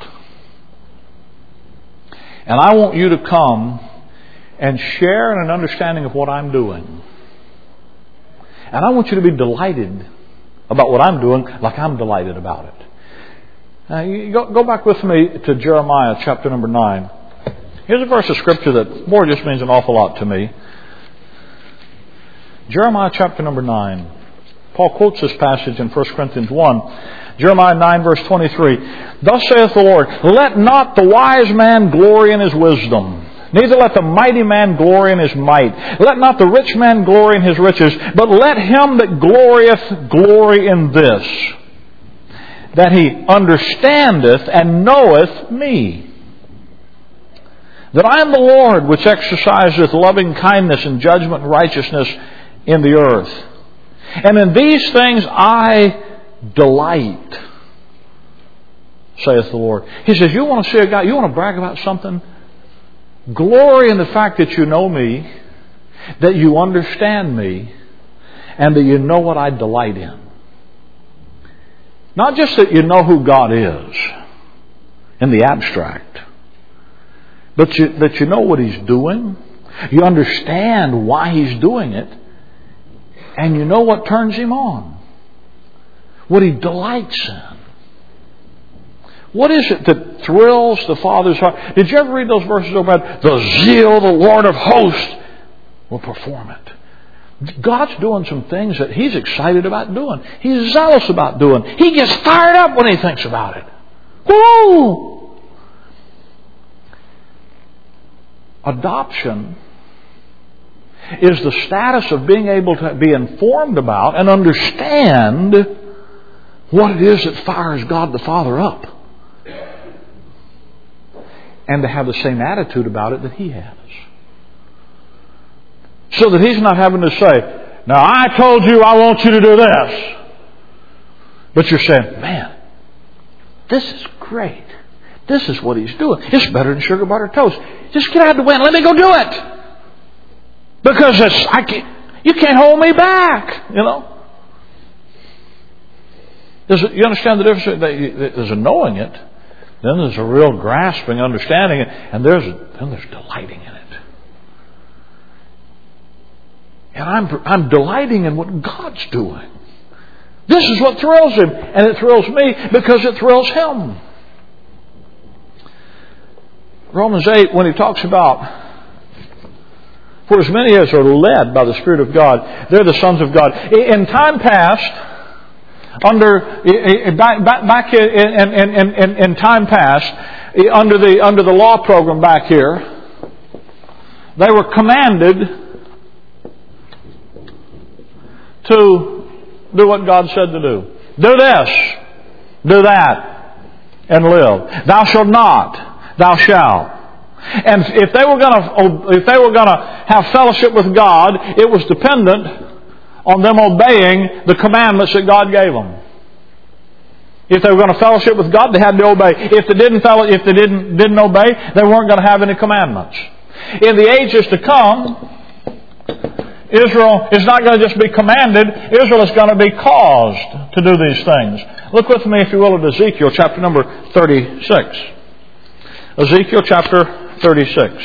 And I want you to come and share in an understanding of what I'm doing. And I want you to be delighted about what I'm doing like I'm delighted about it. Now, you go, go back with me to Jeremiah chapter number nine. Here's a verse of Scripture that, boy, just means an awful lot to me. Jeremiah chapter number nine. Paul quotes this passage in First Corinthians one. Jeremiah nine verse twenty-three. Thus saith the Lord, let not the wise man glory in his wisdom, neither let the mighty man glory in his might. Let not the rich man glory in his riches, but let him that glorieth glory in this, that he understandeth and knoweth me, that I am the Lord which exerciseth loving kindness and judgment and righteousness in the earth. And in these things I delight, saith the Lord. He says, you want to see a guy, you want to brag about something? Glory in the fact that you know me, that you understand me, and that you know what I delight in. Not just that you know who God is in the abstract, but you, that you know what He's doing. You understand why He's doing it, and you know what turns Him on. What He delights in. What is it that thrills the Father's heart? Did you ever read those verses about the zeal of the Lord of hosts will perform it? God's doing some things that He's excited about doing. He's zealous about doing. He gets fired up when He thinks about it. Woo! Adoption is the status of being able to be informed about and understand what it is that fires God the Father up. and to have the same attitude about it that He has. So that He's not having to say, now I told you I want you to do this. But you're saying, man, this is great. This is what He's doing. It's better than sugar butter toast. Just get out of the way and let me go do it. Because it's, I can't, you can't hold me back, you know. There's a, you understand the difference? There's a knowing it, then there's a real grasping, understanding it, and there's then there's delighting in it. And I'm I'm delighting in what God's doing. This is what thrills Him, and it thrills me because it thrills Him. Romans eight, when he talks about, for as many as are led by the Spirit of God, they're the sons of God. In time past, under back back in, in, in, in time past, under the under the law program back here, they were commanded to do what God said to do. Do this, do that, and live. Thou shalt not, thou shalt. And if they were going to, if they were going to have fellowship with God, it was dependent on them obeying the commandments that God gave them. If they were going to fellowship with God, they had to obey. If they didn't fellow, if they didn't didn't obey, they weren't going to have any commandments. In the ages to come, Israel is not going to just be commanded. Israel is going to be caused to do these things. Look with me, if you will, at Ezekiel chapter number thirty-six. Ezekiel chapter thirty-six.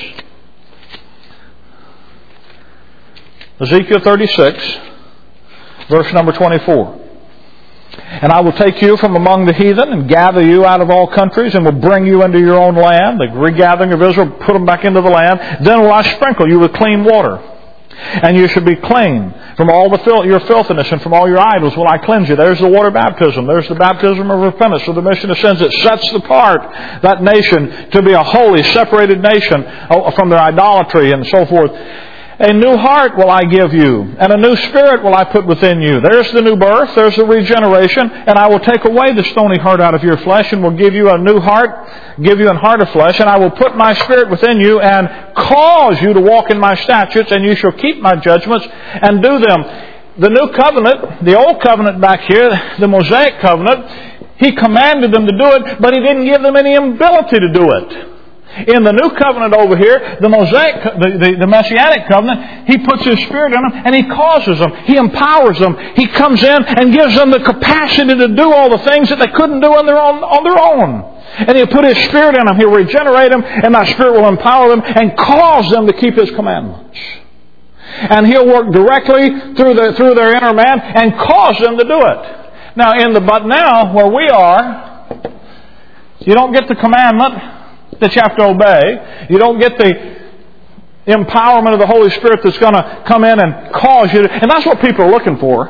Ezekiel thirty-six, verse number twenty-four. And I will take you from among the heathen and gather you out of all countries and will bring you into your own land. The regathering of Israel, put them back into the land. Then will I sprinkle you with clean water. And you should be clean from all the fil- your filthiness, and from all your idols will I cleanse you. There's the water baptism. There's the baptism of repentance for the remission of sins. It sets apart that nation to be a holy, separated nation from their idolatry and so forth. A new heart will I give you, and a new spirit will I put within you. There's the new birth, there's the regeneration, and I will take away the stony heart out of your flesh, and will give you a new heart, give you an heart of flesh, and I will put my spirit within you, and cause you to walk in my statutes, and you shall keep my judgments, and do them. The new covenant, the old covenant back here, the Mosaic covenant, He commanded them to do it, but He didn't give them any ability to do it. In the new covenant over here, the Mosaic, the, the, the Messianic covenant, He puts His Spirit in them and He causes them. He empowers them. He comes in and gives them the capacity to do all the things that they couldn't do on their own. On their own. And He'll put His Spirit in them. He'll regenerate them, and that Spirit will empower them and cause them to keep His commandments. And He'll work directly through the, through their inner man and cause them to do it. Now, in the but now, where we are, you don't get the commandment that you have to obey. You don't get the empowerment of the Holy Spirit that's going to come in and cause you to... And that's what people are looking for.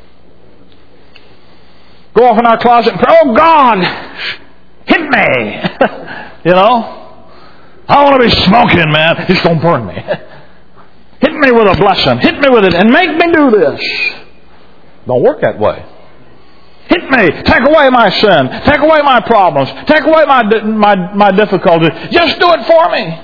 Go off in our closet and pray, oh God, hit me. You know? I want to be smoking, man. Just don't burn me. Hit me with a blessing. Hit me with it and make me do this. Don't work that way. Hit me. Take away my sin. Take away my problems. Take away my my my difficulties. Just do it for me.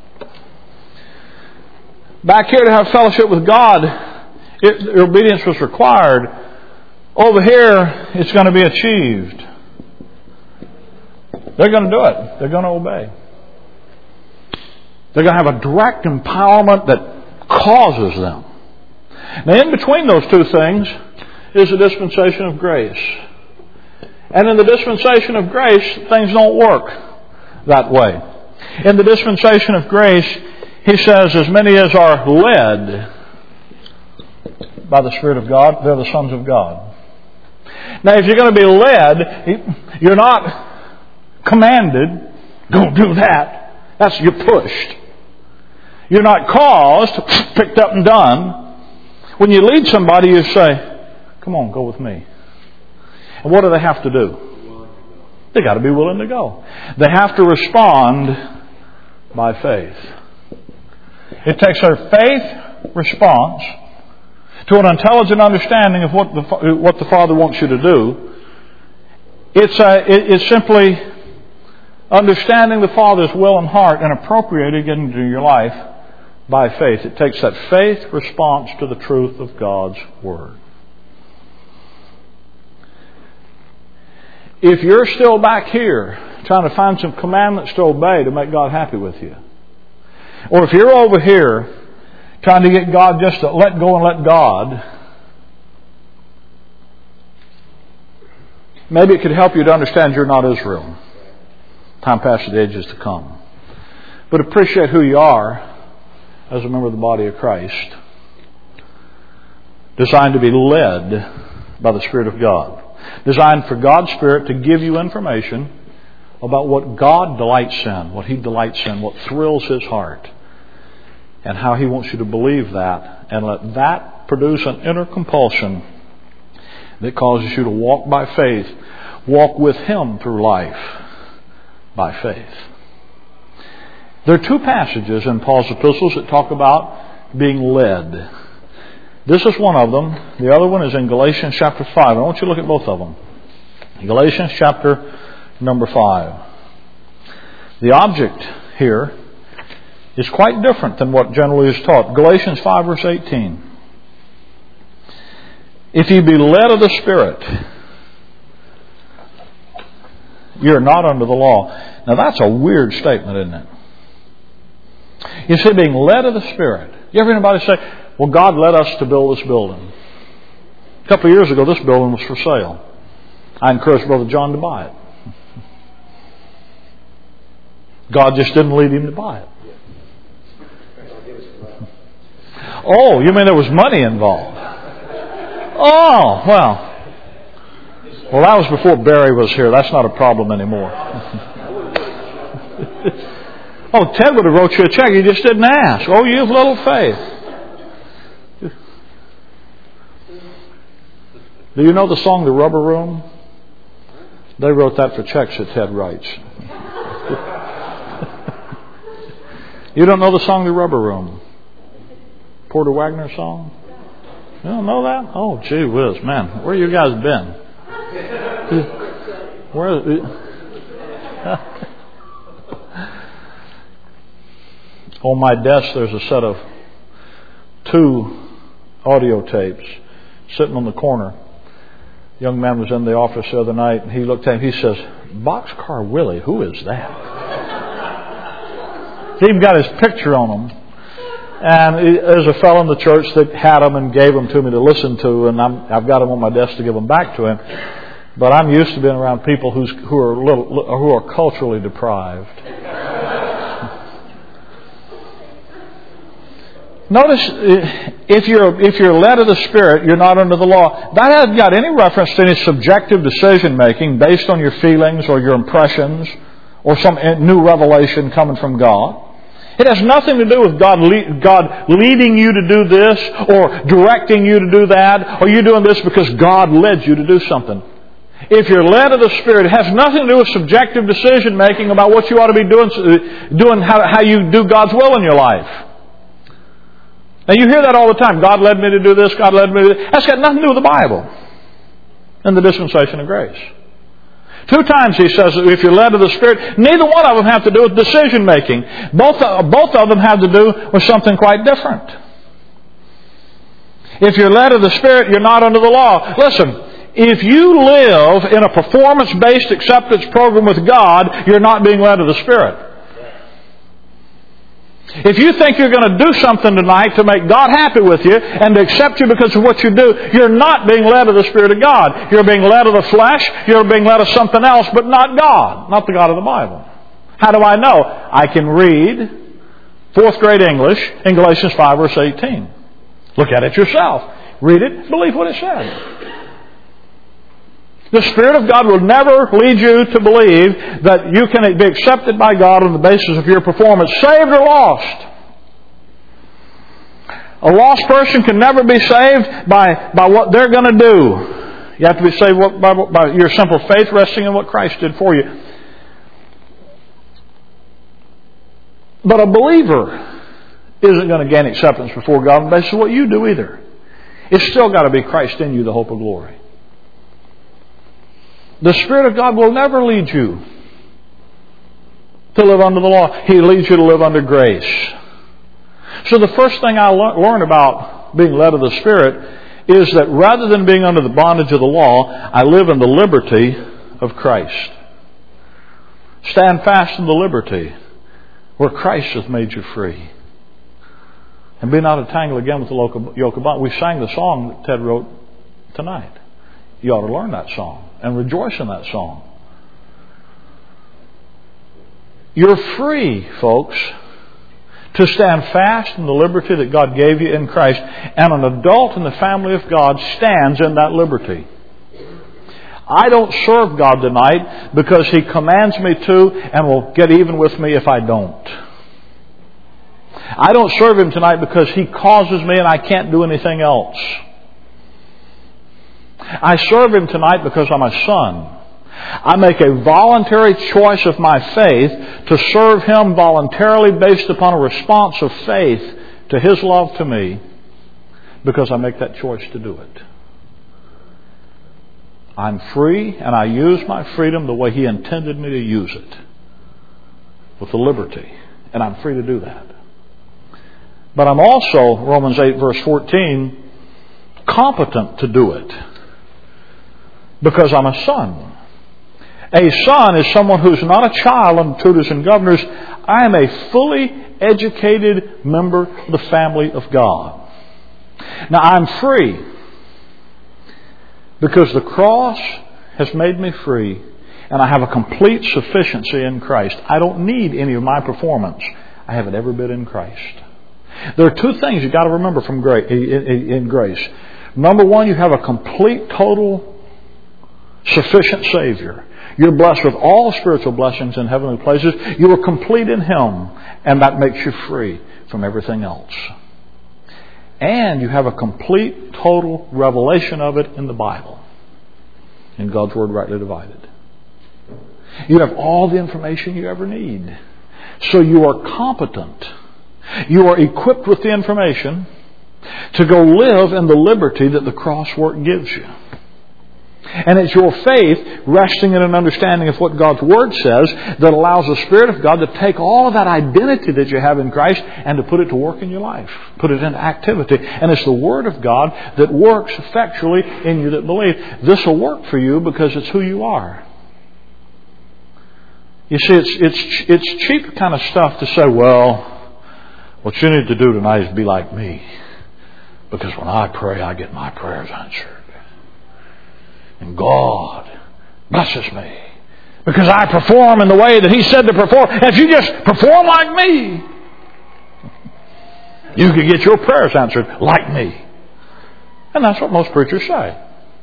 Back here to have fellowship with God, it, obedience was required. Over here, it's going to be achieved. They're going to do it. They're going to obey. They're going to have a direct empowerment that causes them. Now, in between those two things is the dispensation of grace. And in the dispensation of grace, things don't work that way. In the dispensation of grace, He says, as many as are led by the Spirit of God, they're the sons of God. Now, if you're going to be led, you're not commanded, go do that. That's, you're pushed. You're not caused, picked up and done. When you lead somebody, you say, come on, go with me. And what do they have to do? They got to be willing to go. They have to respond by faith. It takes a faith response to an intelligent understanding of what the what the Father wants you to do. It's a, it, it's simply understanding the Father's will and heart and appropriating it into your life by faith. It takes that faith response to the truth of God's Word. If you're still back here trying to find some commandments to obey to make God happy with you, or if you're over here trying to get God just to let go and let God, maybe it could help you to understand you're not Israel. Time past the ages to come. But appreciate who you are as a member of the body of Christ, designed to be led by the Spirit of God. Designed for God's Spirit to give you information about what God delights in, what He delights in, what thrills His heart, and how He wants you to believe that, and let that produce an inner compulsion that causes you to walk by faith, walk with Him through life by faith. There are two passages in Paul's epistles that talk about being led. This is one of them. The other one is in Galatians chapter five. I want you to look at both of them. Galatians chapter number five. The object here is quite different than what generally is taught. Galatians five verse eighteen. If you be led of the Spirit, you're not under the law. Now that's a weird statement, isn't it? You see, being led of the Spirit. You ever hear anybody say, well, God led us to build this building. A couple of years ago, this building was for sale. I encouraged Brother John to buy it. God just didn't lead him to buy it. Oh, you mean there was money involved? Oh, well. Well, that was before Barry was here. That's not a problem anymore. Oh, Ted would have wrote you a check. He just didn't ask. Oh, you have little faith. Do you know the song The Rubber Room? They wrote that for checks that Ted writes. You don't know the song The Rubber Room? Porter Wagner song? You don't know that? Oh, gee whiz, man. Where you guys been? Where? On my desk there's a set of two audio tapes sitting on the corner. A young man was in the office the other night and he looked at him. He says, Boxcar Willie, who is that? He even got his picture on them. And there's a fellow in the church that had them and gave them to me to listen to, and I'm, I've got them on my desk to give them back to him. But I'm used to being around people who's, who are little, who are culturally deprived. Notice, if you're if you're led of the Spirit, you're not under the law. That hasn't got any reference to any subjective decision making based on your feelings or your impressions or some new revelation coming from God. It has nothing to do with God le- God leading you to do this or directing you to do that, or you doing this because God led you to do something. If you're led of the Spirit, it has nothing to do with subjective decision making about what you ought to be doing, doing how, how you do God's will in your life. Now you hear that all the time. God led me to do this, God led me to do that. That's got nothing to do with the Bible and the dispensation of grace. Two times he says that if you're led of the Spirit, neither one of them have to do with decision making. Both, both of them have to do with something quite different. If you're led of the Spirit, you're not under the law. Listen, if you live in a performance-based acceptance program with God, you're not being led of the Spirit. If you think you're going to do something tonight to make God happy with you and to accept you because of what you do, you're not being led of the Spirit of God. You're being led of the flesh, you're being led of something else, but not God, not the God of the Bible. How do I know? I can read fourth grade English in Galatians five verse eighteen. Look at it yourself. Read it, believe what it says. The Spirit of God will never lead you to believe that you can be accepted by God on the basis of your performance, saved or lost. A lost person can never be saved by, by what they're going to do. You have to be saved by, by your simple faith resting in what Christ did for you. But a believer isn't going to gain acceptance before God on the basis of what you do either. It's still got to be Christ in you, the hope of glory. The Spirit of God will never lead you to live under the law. He leads you to live under grace. So the first thing I le- learned about being led of the Spirit is that rather than being under the bondage of the law, I live in the liberty of Christ. Stand fast in the liberty where Christ hath made you free. And be not entangled again with the yoke of bondage. We sang the song that Ted wrote tonight. You ought to learn that song and rejoice in that song. You're free, folks, to stand fast in the liberty that God gave you in Christ. And an adult in the family of God stands in that liberty. I don't serve God tonight because He commands me to and will get even with me if I don't. I don't serve Him tonight because He causes me and I can't do anything else. I serve Him tonight because I'm a son. I make a voluntary choice of my faith to serve Him voluntarily based upon a response of faith to His love to me because I make that choice to do it. I'm free and I use my freedom the way He intended me to use it, with the liberty. And I'm free to do that. But I'm also, Romans eight verse fourteen, competent to do it because I'm a son. A son is someone who's not a child under tutors and governors. I am a fully educated member of the family of God. Now I'm free because the cross has made me free and I have a complete sufficiency in Christ. I don't need any of my performance. I have it every bit in Christ. There are two things you've got to remember from grace, in grace. Number one, you have a complete, total, sufficient Savior. You're blessed with all spiritual blessings in heavenly places. You are complete in Him, and that makes you free from everything else. And you have a complete, total revelation of it in the Bible, in God's Word rightly divided. You have all the information you ever need. So you are competent. You are equipped with the information to go live in the liberty that the cross work gives you. And it's your faith resting in an understanding of what God's Word says that allows the Spirit of God to take all of that identity that you have in Christ and to put it to work in your life. Put it into activity. And it's the Word of God that works effectually in you that believe. This will work for you because it's who you are. You see, it's, it's, it's cheap kind of stuff to say, well, what you need to do tonight is be like me. Because when I pray, I get my prayers answered. And God blesses me because I perform in the way that He said to perform. And if you just perform like me, you can get your prayers answered like me. And that's what most preachers say.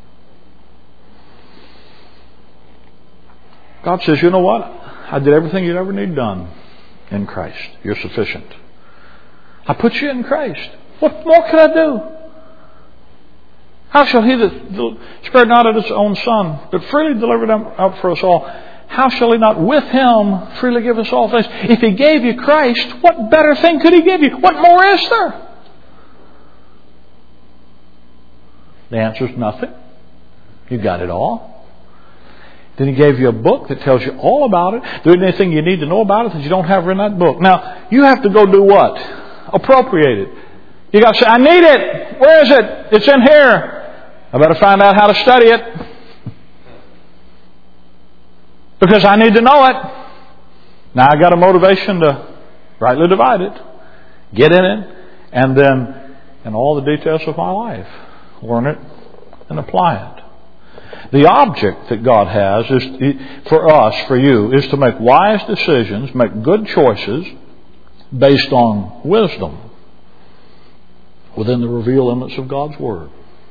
God says, you know what? I did everything you'd ever need done in Christ. You're sufficient. I put you in Christ. What more could I do? How shall He that spared not of His own Son, but freely delivered Him up for us all, how shall He not with Him freely give us all things? If He gave you Christ, what better thing could He give you? What more is there? The answer is nothing. You got it all. Then He gave you a book that tells you all about it. There isn't anything you need to know about it that you don't have in that book. Now, you have to go do what? Appropriate it. You got to say, I need it. Where is it? It's in here. I better find out how to study it. Because I need to know it. Now I got a motivation to rightly divide it. Get in it. And then in all the details of my life, learn it and apply it. The object that God has is for us, for you, is to make wise decisions, make good choices based on wisdom within the revealed limits of God's Word.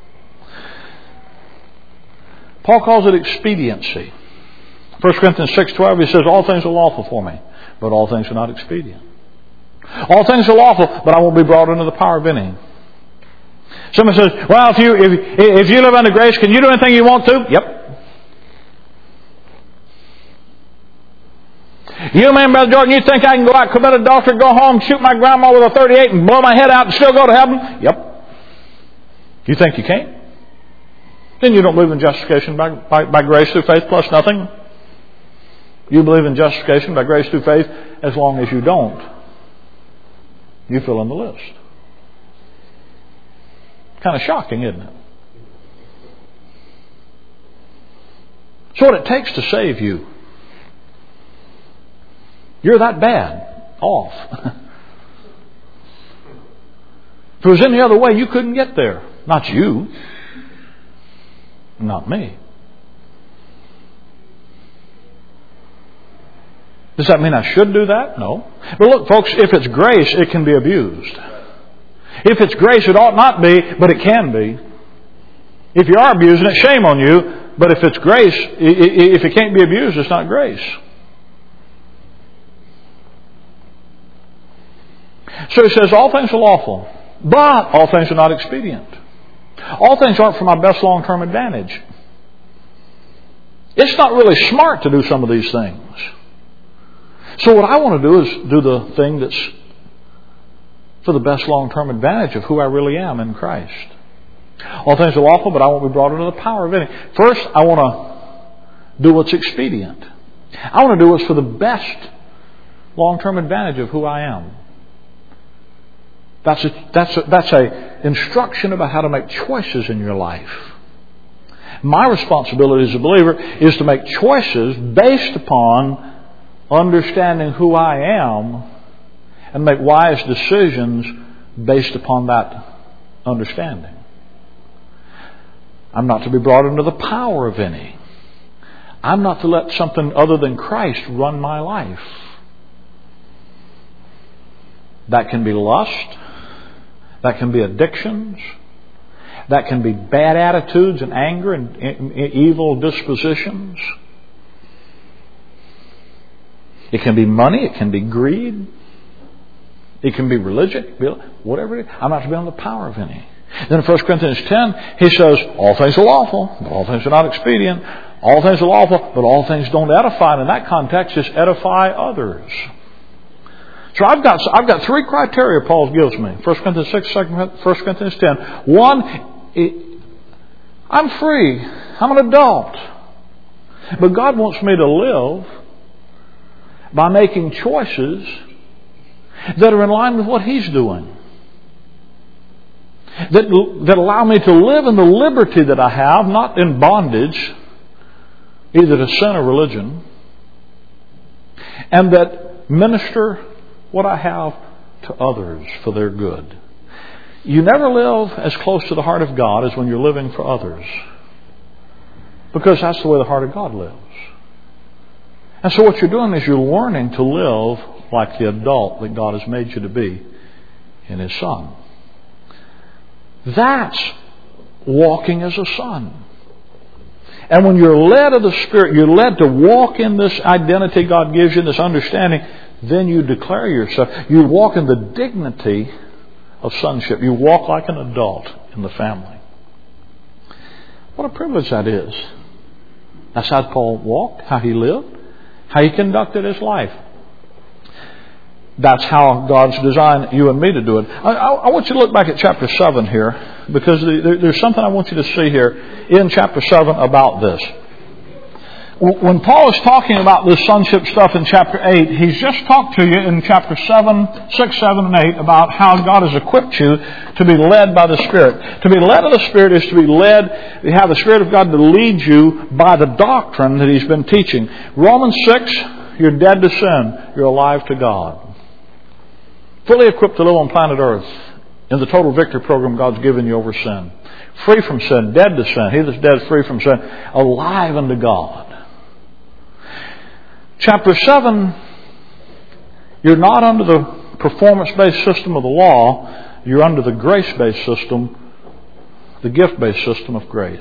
Paul calls it expediency. First Corinthians six twelve, he says, all things are lawful for me, but all things are not expedient. All things are lawful, but I won't be brought into the power of any. Someone says, well, if you if, if you live under grace, can you do anything you want to? Yep. You, man, Brother Jordan, you think I can go out, commit adultery, go home, shoot my grandma with a thirty-eight and blow my head out and still go to heaven? Yep. You think you can't? Then you don't believe in justification by, by, by grace through faith plus nothing. You believe in justification by grace through faith. As long as you don't, you fill in the list. Kind of shocking, isn't it? So what it takes to save you. You're that bad off. If it was any other way, you couldn't get there. Not you. Not me. Does that mean I should do that? No. But look, folks, if it's grace, it can be abused. If it's grace, it ought not be, but it can be. If you are abusing it, shame on you. But if it's grace, if it can't be abused, it's not grace. So he says, all things are lawful, but all things are not expedient. All things aren't for my best long-term advantage. It's not really smart to do some of these things. So what I want to do is do the thing that's for the best long-term advantage of who I really am in Christ. All things are lawful, but I won't be brought under the power of any. First, I want to do what's expedient. I want to do what's for the best long-term advantage of who I am. That's a, that's a, that's a instruction about how to make choices in your life. My responsibility as a believer is to make choices based upon understanding who I am and make wise decisions based upon that understanding. I'm not to be brought under the power of any. I'm not to let something other than Christ run my life. That can be lust. That can be addictions. That can be bad attitudes and anger and evil dispositions. It can be money. It can be greed. It can be religion. Whatever it is. I'm not to be under the power of any. Then in First Corinthians ten, he says, all things are lawful, but all things are not expedient. All things are lawful, but all things don't edify. And in that context, is edify others. So I've got I've got three criteria Paul gives me. First Corinthians six, First Corinthians ten. One, I'm free. I'm an adult. But God wants me to live by making choices that are in line with what He's doing. That, that allow me to live in the liberty that I have, not in bondage, either to sin or religion, and that minister what I have to others for their good. You never live as close to the heart of God as when you're living for others, because that's the way the heart of God lives. And so what you're doing is you're learning to live like the adult that God has made you to be in His Son. That's walking as a son. And when you're led of the Spirit, you're led to walk in this identity God gives you, this understanding, then you declare yourself. You walk in the dignity of sonship. You walk like an adult in the family. What a privilege that is. That's how Paul walked, how he lived, how he conducted his life. That's how God's designed you and me to do it. I, I, I want you to look back at chapter seven here, because there, there's something I want you to see here in chapter seven about this. When Paul is talking about this sonship stuff in chapter eight, he's just talked to you in chapter seven, six, seven, and eight about how God has equipped you to be led by the Spirit. To be led of the Spirit is to be led, to have the Spirit of God to lead you by the doctrine that He's been teaching. Romans six, you're dead to sin, you're alive to God. Fully equipped to live on planet Earth in the total victory program God's given you over sin. Free from sin, dead to sin. He that's dead is free from sin, alive unto God. Chapter seven, you're not under the performance-based system of the law. You're under the grace-based system, the gift-based system of grace.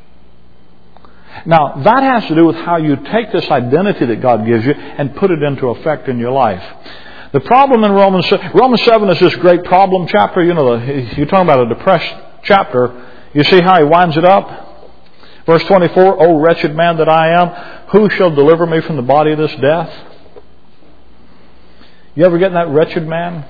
Now, that has to do with how you take this identity that God gives you and put it into effect in your life. The problem in Romans Romans seven is this great problem chapter. You know, you're talking about a depressed chapter. You see how he winds it up? Verse twenty-four, O wretched man that I am, who shall deliver me from the body of this death? You ever get in that wretched man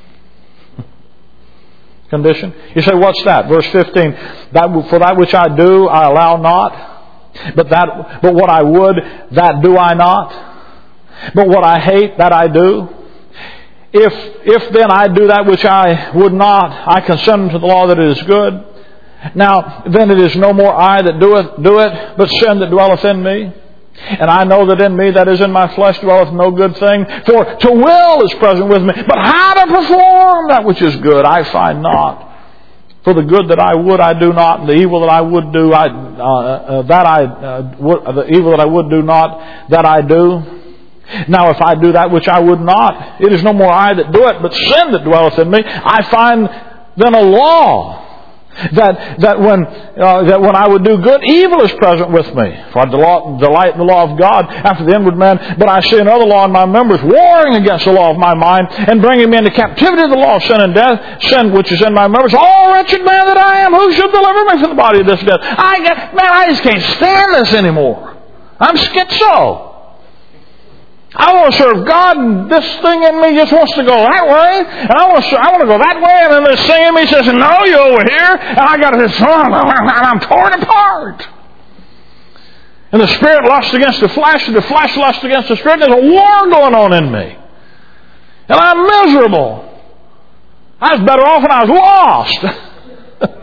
condition? You say, what's that? Verse fifteen, that for that which I do, I allow not. But that, but what I would, that do I not. But what I hate, that I do. If if then I do that which I would not, I consent unto the law that it is good. Now then it is no more I that doeth do it, but sin that dwelleth in me. And I know that in me, that is in my flesh, dwelleth no good thing. For to will is present with me, but how to perform that which is good I find not. For the good that I would I do not, and the evil that I would do I uh, uh, that I uh, would, uh, the evil that I would do not, that I do. Now if I do that which I would not, it is no more I that do it, but sin that dwelleth in me. I find then a law that that when uh, that when I would do good, evil is present with me. For I delight in the law of God after the inward man, but I see another law in my members, warring against the law of my mind, and bringing me into captivity of the law of sin and death, sin which is in my members. Oh, wretched man that I am, who shall deliver me from the body of this death? I get, man, I just can't stand this anymore. I'm schizo. I want to serve God, and this thing in me just wants to go that way, and I want to, I want to go that way, and then this thing in me says, no, you're over here, and I got this, and I'm torn apart. And the Spirit lusts against the flesh, and the flesh lusts against the Spirit, and there's a war going on in me. And I'm miserable. I was better off when I was lost.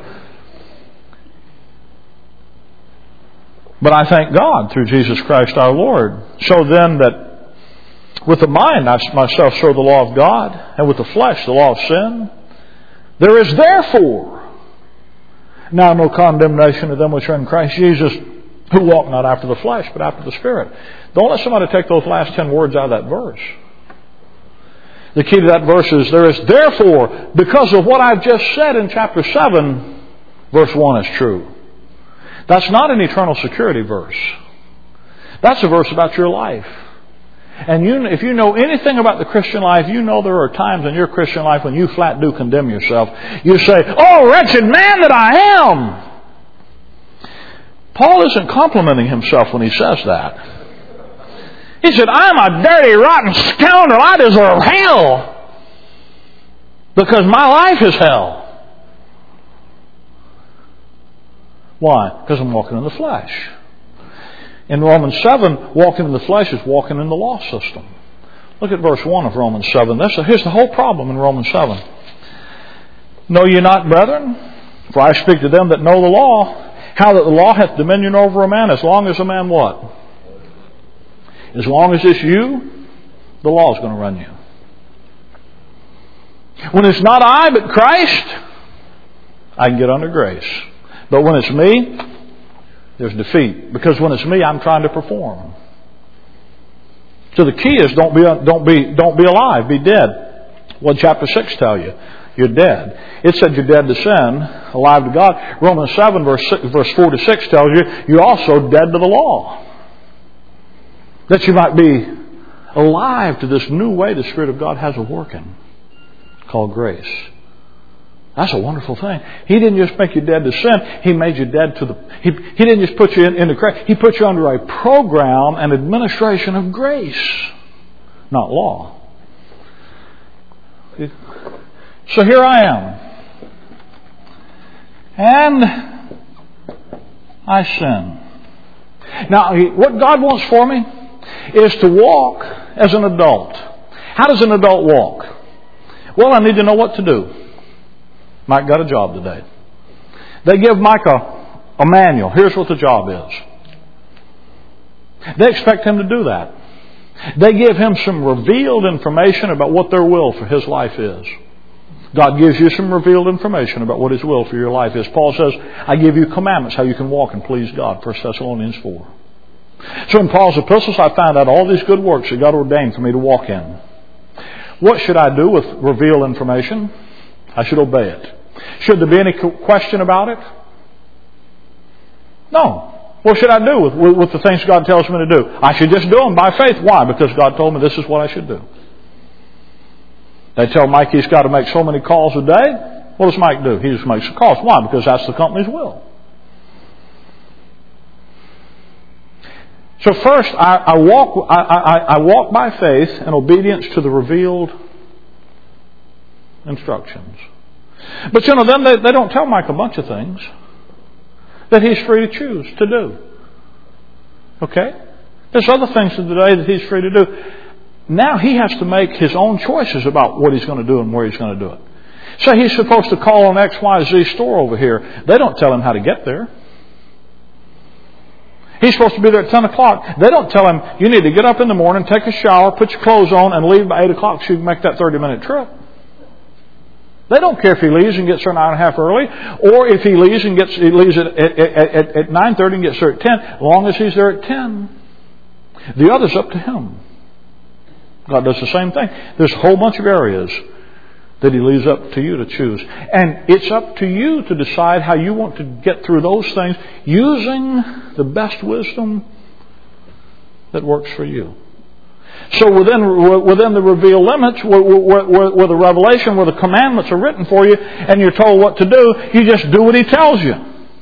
But I thank God through Jesus Christ our Lord. So then that with the mind I myself serve the law of God, and with the flesh the law of sin. There is therefore now no condemnation to them which are in Christ Jesus, who walk not after the flesh, but after the Spirit. Don't let somebody take those last ten words out of that verse. The key to that verse is, there is therefore, because of what I've just said in chapter seven, verse one is true. That's not an eternal security verse. That's a verse about your life. And you, if you know anything about the Christian life, you know there are times in your Christian life when you flat do condemn yourself. You say, oh, wretched man that I am. Paul isn't complimenting himself when he says that. He said, I'm a dirty, rotten scoundrel. I deserve hell. Because my life is hell. Why? Because I'm walking in the flesh. In Romans seven, walking in the flesh is walking in the law system. Look at verse one of Romans seven. That's a, here's the whole problem in Romans seven. Know ye not, brethren, for I speak to them that know the law, how that the law hath dominion over a man, as long as a man what? As long as it's you, the law is going to run you. When it's not I, but Christ, I can get under grace. But when it's me, there's defeat. Because when it's me, I'm trying to perform. So the key is don't be don't be don't be alive, be dead. What did chapter six tell you? You're dead. It said you're dead to sin, alive to God. Romans seven verse six, verse four to six tells you you're also dead to the law. That you might be alive to this new way the Spirit of God has of working, called grace. That's a wonderful thing. He didn't just make you dead to sin. He made you dead to the... He, he didn't just put you in, into grace. He put you under a program and administration of grace, not law. So here I am. And I sin. Now, what God wants for me is to walk as an adult. How does an adult walk? Well, I need to know what to do. Mike got a job today. They give Mike a, a manual. Here's what the job is. They expect him to do that. They give him some revealed information about what their will for his life is. God gives you some revealed information about what His will for your life is. Paul says, I give you commandments how you can walk and please God. First Thessalonians four. So in Paul's epistles, I found out all these good works that God ordained for me to walk in. What should I do with revealed information? I should obey it. Should there be any question about it? No. What should I do with, with, with the things God tells me to do? I should just do them by faith. Why? Because God told me this is what I should do. They tell Mike he's got to make so many calls a day. What does Mike do? He just makes the calls. Why? Because that's the company's will. So first, I, I walk. I, I, I walk by faith and obedience to the revealed instructions. But you know, then they, they don't tell Mike a bunch of things that he's free to choose to do. Okay? There's other things in the day that he's free to do. now he has to make his own choices about what he's going to do and where he's going to do it. Say he's supposed to call on X Y Z store over here. They don't tell him how to get there. He's supposed to be there at ten o'clock. They don't tell him, you need to get up in the morning, take a shower, put your clothes on, and leave by eight o'clock so you can make that thirty-minute trip. They don't care if he leaves and gets there an hour and a half early, or if he leaves and gets he leaves at, at, at, at nine thirty and gets there at ten, as long as he's there at ten. The other's up to him. God does the same thing. There's a whole bunch of areas that he leaves up to you to choose. And it's up to you to decide how you want to get through those things using the best wisdom that works for you. So within within the revealed limits, where, where, where, where the revelation, where the commandments are written for you, and you're told what to do, you just do what he tells you.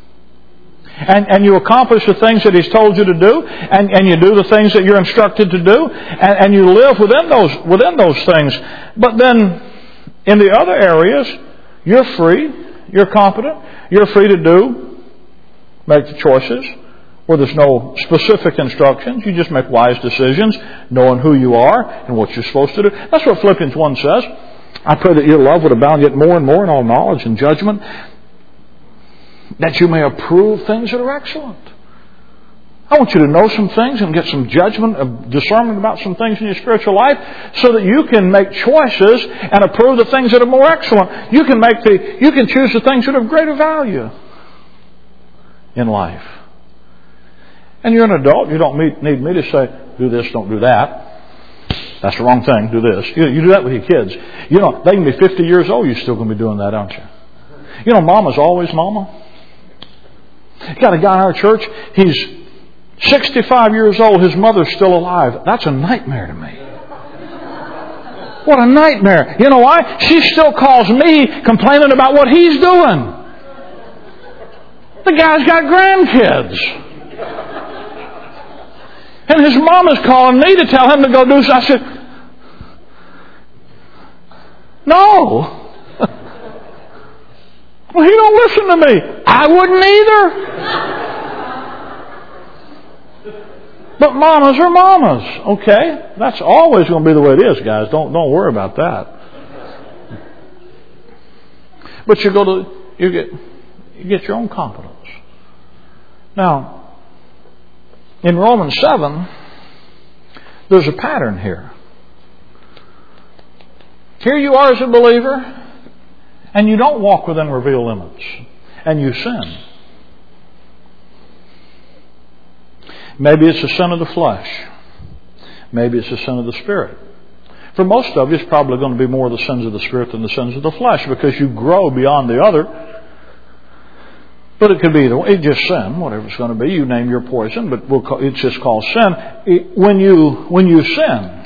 And, and you accomplish the things that he's told you to do, and, and you do the things that you're instructed to do, and, and you live within those within those things. But then in the other areas, you're free, you're competent, you're free to do, make the choices, where there's no specific instructions. You just make wise decisions, knowing who you are and what you're supposed to do. That's what Philippians one says. I pray that your love would abound yet more and more in all knowledge and judgment, that you may approve things that are excellent. I want you to know some things and get some judgment, of discernment about some things in your spiritual life, so that you can make choices and approve the things that are more excellent. You can make the, you can choose the things that are of greater value in life. And you're an adult. You don't need me to say, do this, don't do that. That's the wrong thing. Do this. You, you do that with your kids. You know, they can be fifty years old. You're still going to be doing that, aren't you? You know, mama's always mama. You got a guy in our church. He's sixty-five years old. His mother's still alive. That's a nightmare to me. What a nightmare. You know why? She still calls me complaining about what he's doing. The guy's got grandkids. And his mom is calling me to tell him to go do something. I said, no. Well, he don't listen to me. I wouldn't either. But mamas are mamas. Okay? That's always going to be the way it is, guys. Don't don't worry about that. But you go to you get you get your own competence. Now, in Romans seven, there's a pattern here. Here you are as a believer, and you don't walk within revealed limits, and you sin. Maybe it's the sin of the flesh. Maybe it's the sin of the Spirit. For most of you, it's probably going to be more the sins of the Spirit than the sins of the flesh, because you grow beyond the other. But it could be either way. It's just sin, whatever it's going to be. You name your poison, but we'll call, it's just called sin. When you when you sin,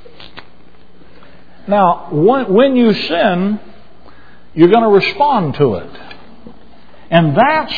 now when, when you sin, you're going to respond to it, and that's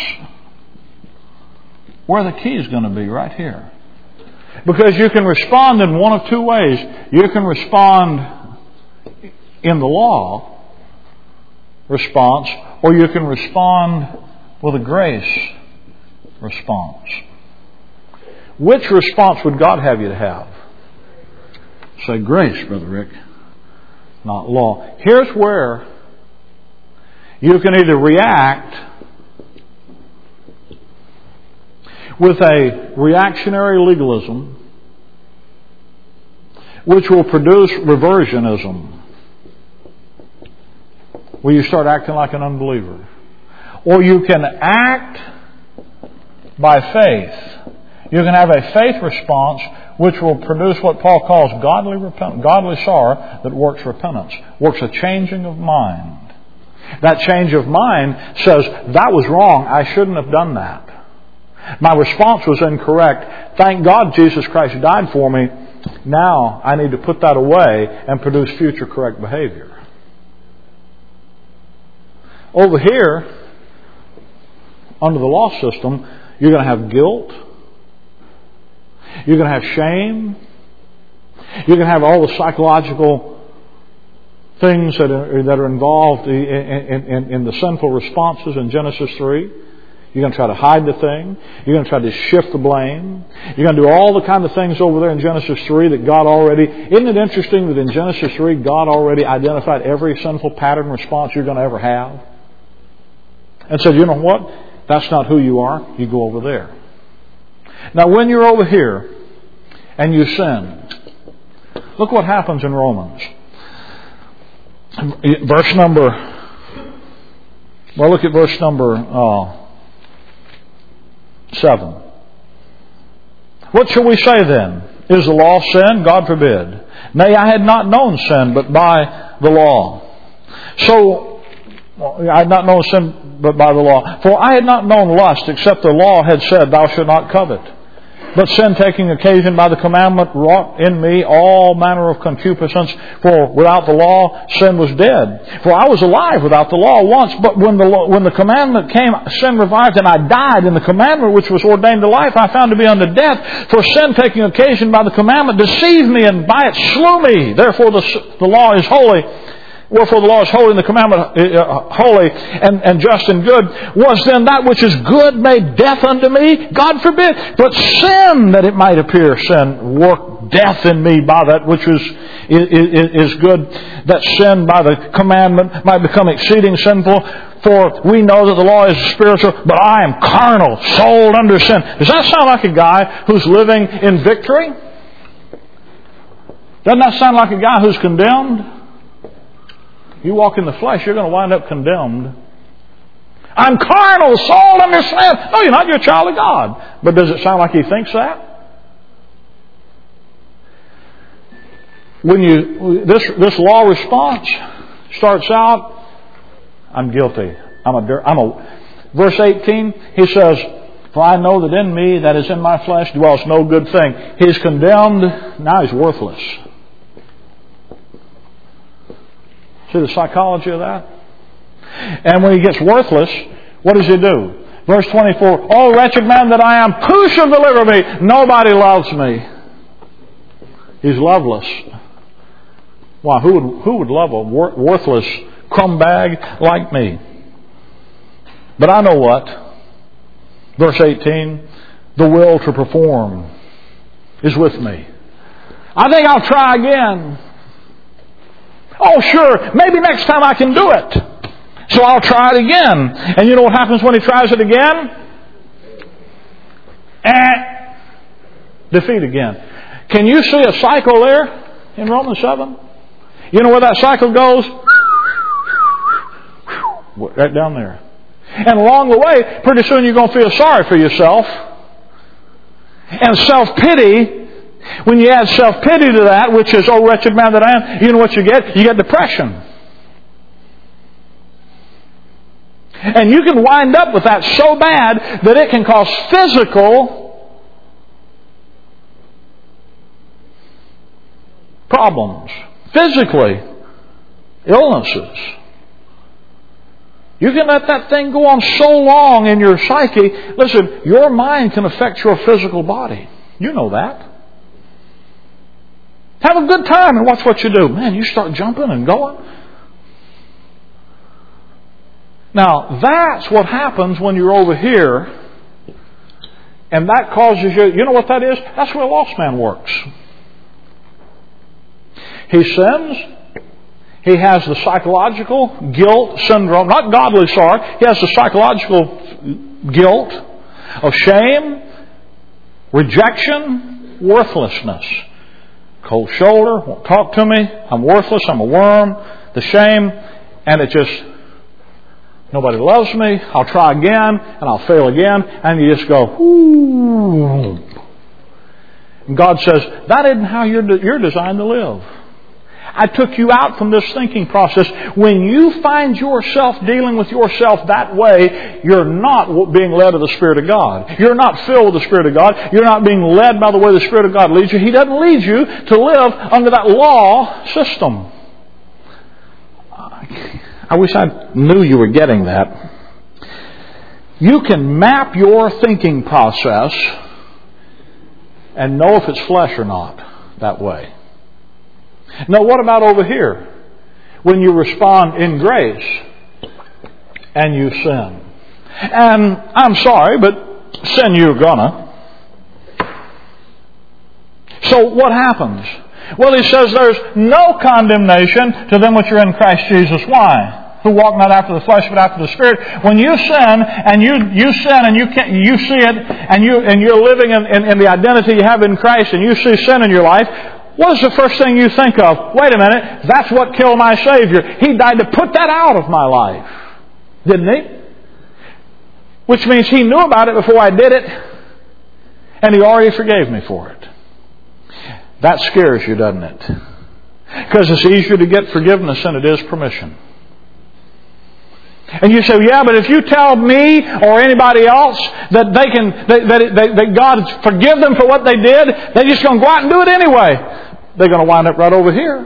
where the key is going to be, right here. Because you can respond in one of two ways. You can respond in the law response, or you can respond with a grace response. Which response would God have you to have? Say grace, Brother Rick, not law. Here's where you can either react with a reactionary legalism, which will produce reversionism, where you start acting like an unbeliever. Or you can act by faith. You can have a faith response which will produce what Paul calls godly repentance, godly sorrow that works repentance, works a changing of mind. That change of mind says, that was wrong, I shouldn't have done that. My response was incorrect. Thank God Jesus Christ died for me. Now I need to put that away and produce future correct behavior. Over here, under the law system, you're going to have guilt. You're going to have shame. You're going to have all the psychological things that are, that are involved in, in, in, in the sinful responses in Genesis three. You're going to try to hide the thing. You're going to try to shift the blame. You're going to do all the kind of things over there in Genesis three that God already... Isn't it interesting that in Genesis three, God already identified every sinful pattern response you're going to ever have? And said, you know what? That's not who you are. You go over there. Now, when you're over here and you sin, look what happens in Romans. Verse number... Well, look at verse number... Uh, Seven. What shall we say then? Is the law sin? God forbid. Nay, I had not known sin but by the law. So, I had not known sin but by the law. For I had not known lust except the law had said, thou shalt not covet. But sin taking occasion by the commandment wrought in me all manner of concupiscence. For without the law, sin was dead. For I was alive without the law once. But when the law, when the commandment came, sin revived, and I died. And the commandment which was ordained to life, I found to be unto death. For sin taking occasion by the commandment deceived me, and by it slew me. Therefore the, the law is holy. Wherefore the law is holy, and the commandment uh, holy and, and just and good. Was then that which is good made death unto me? God forbid. But sin, that it might appear sin, worked death in me by that which was is, is good, that sin by the commandment might become exceeding sinful. For we know that the law is spiritual, but I am carnal, sold under sin. Does that sound like a guy who's living in victory? Doesn't that sound like a guy who's condemned? You walk in the flesh, you're going to wind up condemned. I'm carnal, sold under sin. No, you're not. You're a child of God. But does it sound like he thinks that? When you this this law response starts out, I'm guilty. I'm a I'm a. Verse eighteen, he says, "For I know that in me, that is in my flesh, dwells no good thing." He's condemned. Now he's worthless. See the psychology of that? And when he gets worthless, what does he do? Verse twenty-four, "Oh, wretched man that I am, who shall deliver me? Nobody loves me." He's loveless. Why? Who would, who would love a wor- worthless crumb bag like me? But I know what? Verse eighteen, "The will to perform is with me. I think I'll try again. Oh, sure, maybe next time I can do it. So I'll try it again." And you know what happens when he tries it again? Eh, defeat again. Can you see a cycle there in Romans seven? You know where that cycle goes? Right down there. And along the way, pretty soon you're going to feel sorry for yourself. And self-pity. When you add self-pity to that, which is, "Oh, wretched man that I am," you know what you get? You get depression. And you can wind up with that so bad that it can cause physical problems. Physically. Illnesses. You can let that thing go on so long in your psyche. Listen, your mind can affect your physical body. You know that. Have a good time and watch what you do. Man, you start jumping and going. Now, that's what happens when you're over here. And that causes you... You know what that is? That's where a lost man works. He sins. He has the psychological guilt syndrome. Not godly sorrow. He has the psychological guilt of shame, rejection, worthlessness. Cold shoulder, won't talk to me, I'm worthless, I'm a worm, the shame, and it just, nobody loves me, I'll try again, and I'll fail again, and you just go, ooh. And God says, that isn't how you're, you're designed to live. I took you out from this thinking process. When you find yourself dealing with yourself that way, you're not being led of the Spirit of God. You're not filled with the Spirit of God. You're not being led by the way the Spirit of God leads you. He doesn't lead you to live under that law system. I wish I knew you were getting that. You can map your thinking process and know if it's flesh or not that way. Now, what about over here? When you respond in grace and you sin. And I'm sorry, but sin you're gonna. So what happens? Well, he says there's no condemnation to them which are in Christ Jesus. Why? Who walk not after the flesh but after the Spirit. When you sin and you you sin and you can you see it and you and you're living in, in, in the identity you have in Christ and you see sin in your life, what is the first thing you think of? Wait a minute, that's what killed my Savior. He died to put that out of my life. Didn't He? Which means He knew about it before I did it, and He already forgave me for it. That scares you, doesn't it? Because it's easier to get forgiveness than it is permission. And you say, yeah, but if you tell me or anybody else that they can, that, that, that, that God forgive them for what they did, they're just going to go out and do it anyway. They're going to wind up right over here.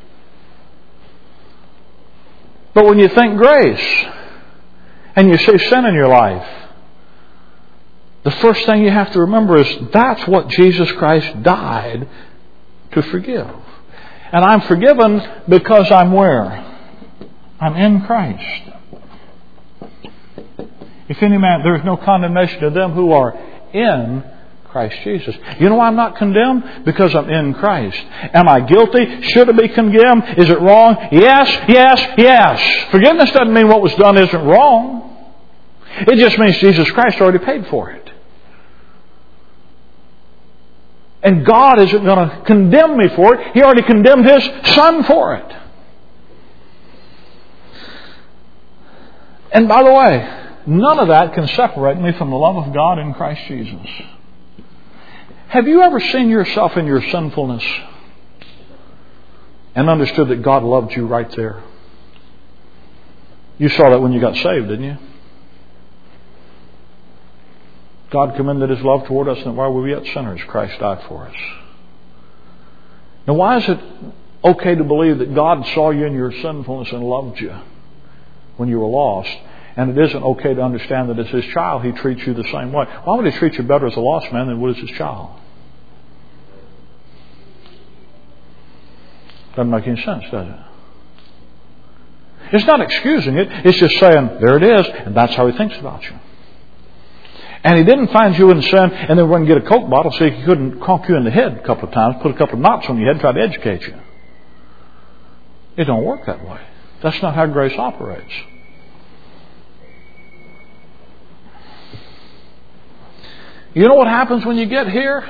But when you think grace and you see sin in your life, the first thing you have to remember is that's what Jesus Christ died to forgive. And I'm forgiven because I'm where? I'm in Christ. If any man, there is no condemnation to them who are in Christ Jesus. You know why I'm not condemned? Because I'm in Christ. Am I guilty? Should I be condemned? Is it wrong? Yes, yes, yes. Forgiveness doesn't mean what was done isn't wrong. It just means Jesus Christ already paid for it. And God isn't going to condemn me for it. He already condemned His Son for it. And by the way, none of that can separate me from the love of God in Christ Jesus. Have you ever seen yourself in your sinfulness and understood that God loved you right there? You saw that when you got saved, didn't you? God commended His love toward us, and while we were yet sinners, Christ died for us. Now, why is it okay to believe that God saw you in your sinfulness and loved you when you were lost? And it isn't okay to understand that as His child, He treats you the same way. Why would He treat you better as a lost man than would as His child? Doesn't make any sense, does it? It's not excusing it. It's just saying, there it is, and that's how He thinks about you. And He didn't find you in sin and then went and get a Coke bottle so He couldn't conk you in the head a couple of times, put a couple of knots on your head and try to educate you. It don't work that way. That's not how grace operates. You know what happens when you get here?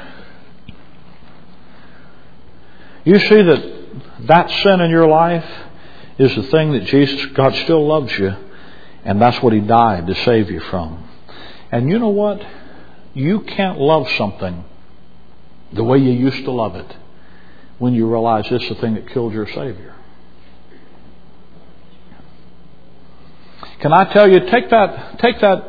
You see that that sin in your life is the thing that Jesus, God still loves you, and that's what He died to save you from. And you know what? You can't love something the way you used to love it when you realize this is the thing that killed your Savior. Can I tell you, take that, take that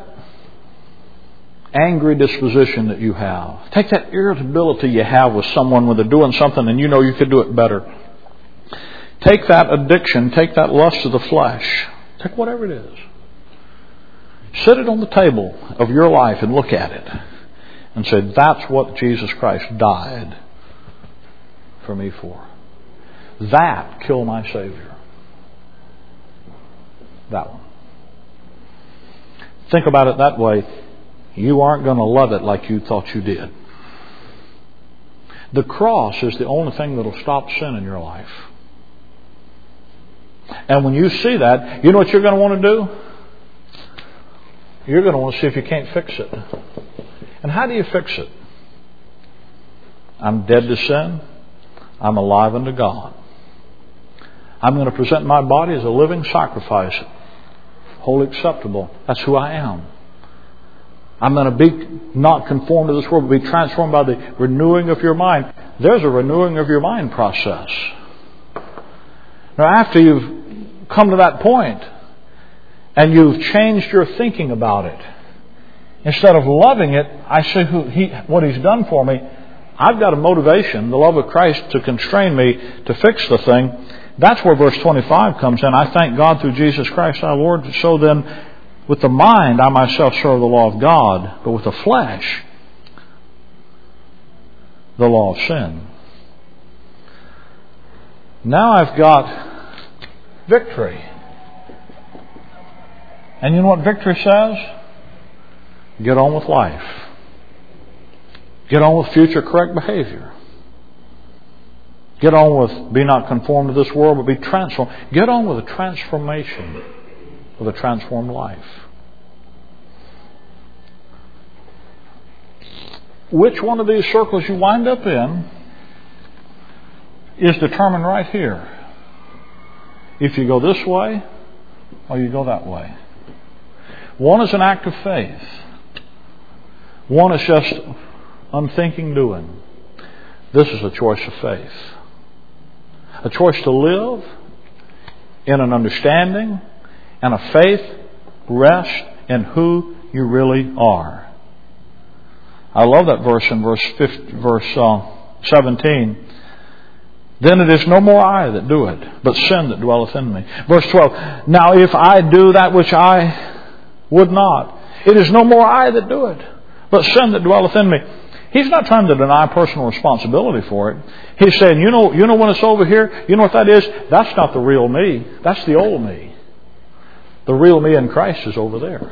angry disposition that you have. Take that irritability you have with someone when they're doing something and you know you could do it better. Take that addiction, take that lust of the flesh, take whatever it is. Sit it on the table of your life and look at it and say, that's what Jesus Christ died for me for. That killed my Savior. That one. Think about it that way. You aren't going to love it like you thought you did. The cross is the only thing that will stop sin in your life. And when you see that, you know what you're going to want to do? You're going to want to see if you can't fix it. And how do you fix it? I'm dead to sin. I'm alive unto God. I'm going to present my body as a living sacrifice, wholly acceptable. That's who I am. I'm going to be not conformed to this world, but be transformed by the renewing of your mind. There's a renewing of your mind process. Now, after you've come to that point and you've changed your thinking about it, instead of loving it, I see who he, what He's done for me. I've got a motivation, the love of Christ, to constrain me to fix the thing. That's where verse twenty-five comes in. I thank God through Jesus Christ our Lord. So then, with the mind, I myself serve the law of God, but with the flesh, the law of sin. Now I've got victory. And you know what victory says? Get on with life. Get on with future correct behavior. Get on with be not conformed to this world, but be transformed. Get on with a transformation, with a transformed life. Which one of these circles you wind up in is determined right here. If you go this way or you go that way. One is an act of faith. One is just unthinking doing. This is a choice of faith. A choice to live in an understanding and a faith rest in who you really are. I love that verse in verse fifty, verse uh, seventeen. Then it is no more I that do it, but sin that dwelleth in me. Verse twelve. Now if I do that which I would not, it is no more I that do it, but sin that dwelleth in me. He's not trying to deny personal responsibility for it. He's saying, you know, you know when it's over here, you know what that is? That's not the real me. That's the old me. The real me in Christ is over there.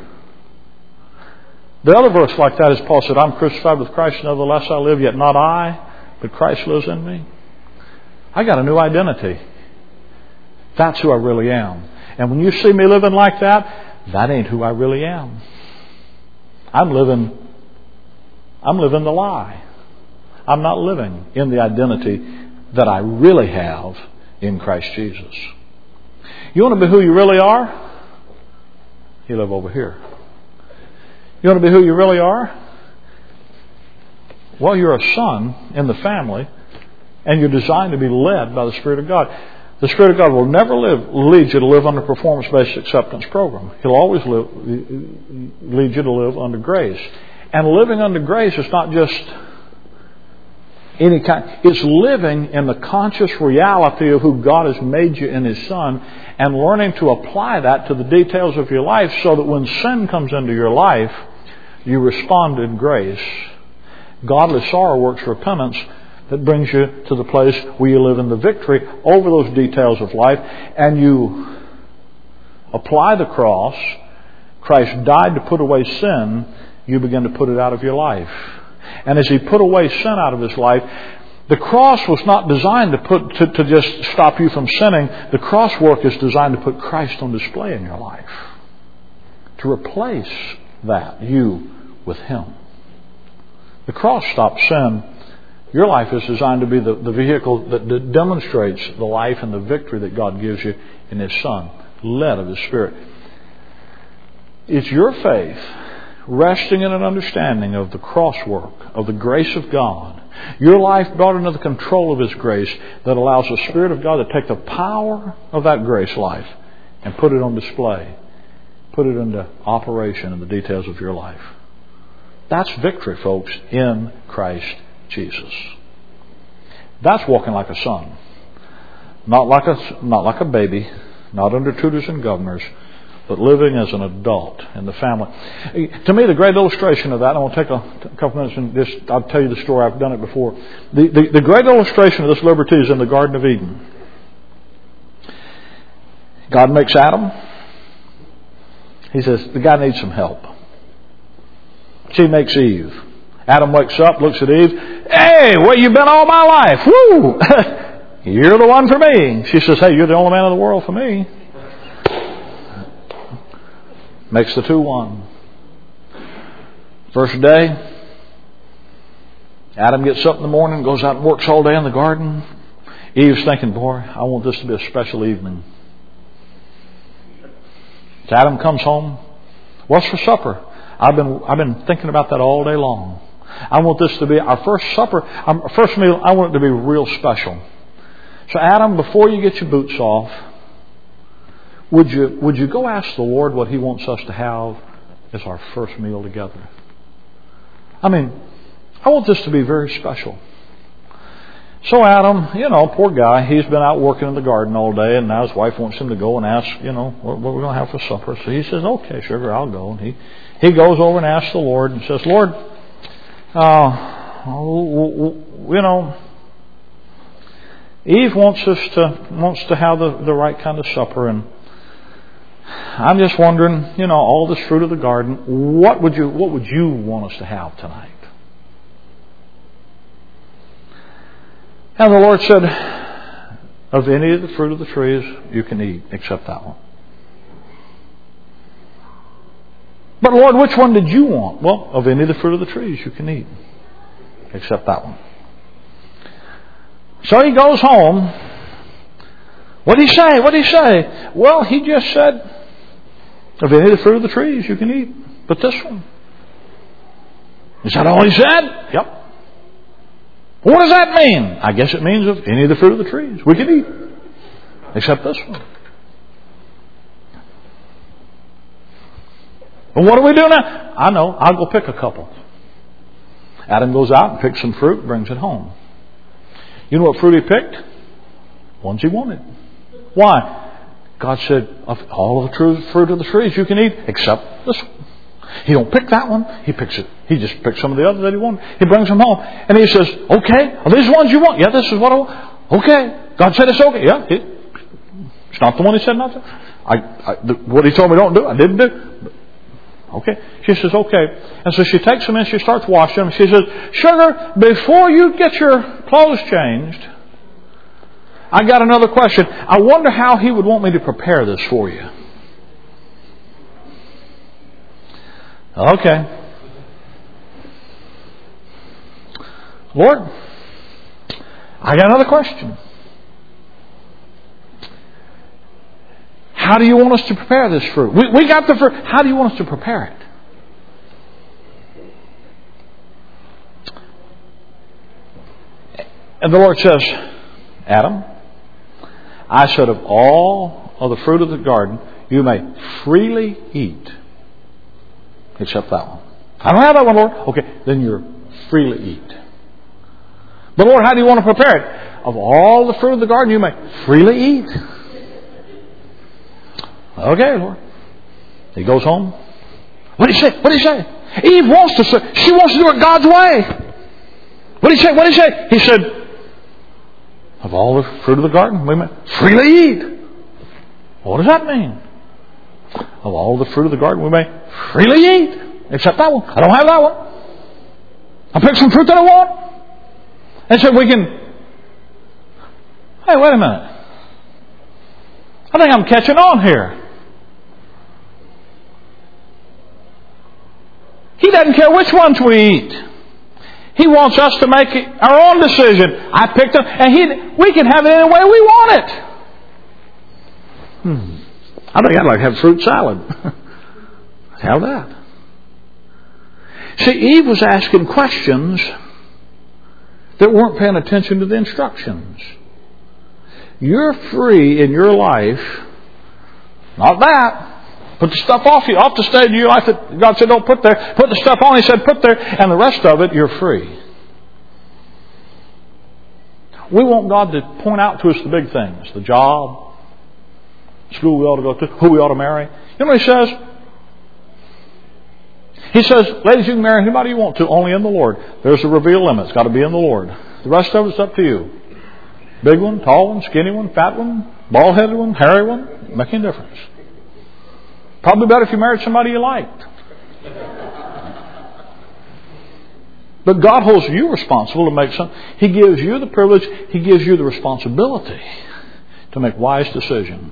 The other verse like that is Paul said, I'm crucified with Christ, nevertheless I live, yet not I, but Christ lives in me. I got a new identity. That's who I really am. And when you see me living like that, that ain't who I really am. I'm living, I'm living the lie. I'm not living in the identity that I really have in Christ Jesus. You want to be who you really are? You live over here. You want to be who you really are? Well, you're a son in the family, and you're designed to be led by the Spirit of God. The Spirit of God will never live, lead you to live under a performance-based acceptance program. He'll always live, lead you to live under grace. And living under grace is not just any kind. It's living in the conscious reality of who God has made you in His Son, and learning to apply that to the details of your life so that when sin comes into your life, you respond in grace. Godly sorrow works repentance that brings you to the place where you live in the victory over those details of life, and you apply the cross. Christ died to put away sin. You begin to put it out of your life. And as He put away sin out of His life, the cross was not designed to put to, to just stop you from sinning. The cross work is designed to put Christ on display in your life. To replace that, you, with Him. The cross stops sin. Your life is designed to be the, the vehicle that, that demonstrates the life and the victory that God gives you in His Son, led of His Spirit. It's your faith resting in an understanding of the cross work, of the grace of God, your life brought into the control of His grace, that allows the Spirit of God to take the power of that grace life and put it on display, put it into operation in the details of your life. That's victory, folks, in Christ Jesus. That's walking like a son. Not like a, not like a baby, not under tutors and governors, but living as an adult in the family. To me, the great illustration of that, and I want to take a, a couple minutes and just, I'll tell you the story, I've done it before. The, the, the great illustration of this liberty is in the Garden of Eden. God makes Adam. He says, the guy needs some help. She makes Eve. Adam wakes up, looks at Eve. Hey, where you been all my life? Woo! You're the one for me. She says, hey, you're the only man in the world for me. Makes the two one. First day, Adam gets up in the morning, goes out and works all day in the garden. Eve's thinking, boy, I want this to be a special evening. So Adam comes home. What's for supper? I've been I've been thinking about that all day long. I want this to be our first supper, our first meal. I want it to be real special. So Adam, before you get your boots off, would you would you go ask the Lord what He wants us to have as our first meal together? I mean, I want this to be very special. So Adam, you know, poor guy, he's been out working in the garden all day, and now his wife wants him to go and ask, you know, what, what we're going to have for supper. So he says, okay, sugar, I'll go. And he, he goes over and asks the Lord and says, Lord, uh, you know, Eve wants us to wants to have the, the right kind of supper, and I'm just wondering, you know, all this fruit of the garden, what would you what would you want us to have tonight? And the Lord said, of any of the fruit of the trees you can eat, except that one. But Lord, which one did you want? Well, of any of the fruit of the trees you can eat, except that one. So he goes home. What did he say? What did he say? Well, he just said, of any of the fruit of the trees you can eat, but this one. Is that all he said? Yep. What does that mean? I guess it means of any of the fruit of the trees we can eat, except this one. Well, what do we do now? I know. I'll go pick a couple. Adam goes out and picks some fruit, brings it home. You know what fruit he picked? Ones he wanted. Why? God said, of all of the fruit of the trees you can eat, except this one. He don't pick that one. He picks it. He just picks some of the others that he wanted. He brings them home. And he says, okay, are these ones you want? Yeah, this is what I want. Okay. God said it's okay. Yeah. It, it's not the one he said not to. I, I, the, what he told me don't do, I didn't do. Okay. She says, okay. And so she takes them in. She starts washing them. She says, sugar, before you get your clothes changed, I got another question. I wonder how he would want me to prepare this for you. Okay. Lord, I got another question. How do you want us to prepare this fruit? We, we got the fruit. How do you want us to prepare it? And the Lord says, Adam, I said of all of the fruit of the garden, you may freely eat, except that one. I don't have that one, Lord. Okay, then you're freely eat. But Lord, how do you want to prepare it? Of all the fruit of the garden, you may freely eat. Okay, Lord. He goes home. What did he say? What did he say? Eve wants to say, she wants to do it God's way. What did he say? What did he say? He said, of all the fruit of the garden, we may freely eat. What does that mean? Of all the fruit of the garden, we may freely eat. Except that one. I don't have that one. I picked some fruit that I want. And said we can... Hey, wait a minute. I think I'm catching on here. He doesn't care which ones we eat. He wants us to make our own decision. I picked them, and he, we can have it any way we want it. Hmm. I think I'd like to have fruit salad. Have that. See, Eve was asking questions that weren't paying attention to the instructions. You're free in your life. Not that. Put the stuff off you, off the stage of your life that God said don't put there. Put the stuff on, He said put there. And the rest of it, you're free. We want God to point out to us the big things. The job, school we ought to go to, who we ought to marry. You know what He says? He says, ladies, you can marry anybody you want to, only in the Lord. There's a revealed limit. It's got to be in the Lord. The rest of it's up to you. Big one, tall one, skinny one, fat one, bald-headed one, hairy one. Making a difference. Probably better if you married somebody you liked. But God holds you responsible to make some. He gives you the privilege. He gives you the responsibility to make wise decisions.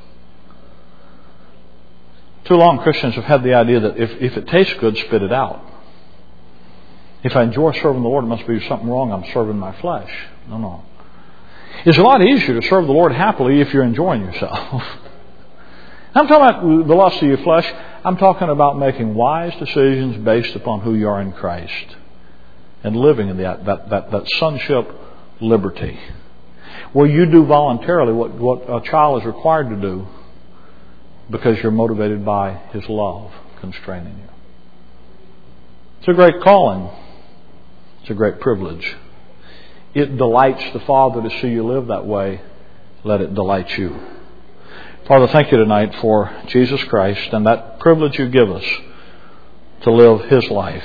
Too long Christians have had the idea that if, if it tastes good, spit it out. If I enjoy serving the Lord, it must be something wrong. I'm serving my flesh. No, no. It's a lot easier to serve the Lord happily if you're enjoying yourself. I'm talking about the lust of your flesh. I'm talking about making wise decisions based upon who you are in Christ. And living in that, that, that, that sonship liberty. Where you do voluntarily what, what a child is required to do because you're motivated by His love constraining you. It's a great calling. It's a great privilege. It delights the Father to see you live that way. Let it delight you. Father, thank you tonight for Jesus Christ and that privilege you give us to live His life.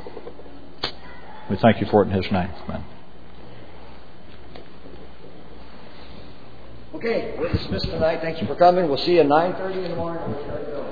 We thank you for it in His name. Amen. Okay, we're dismissed tonight. Thank you for coming. We'll see you at nine thirty in the morning.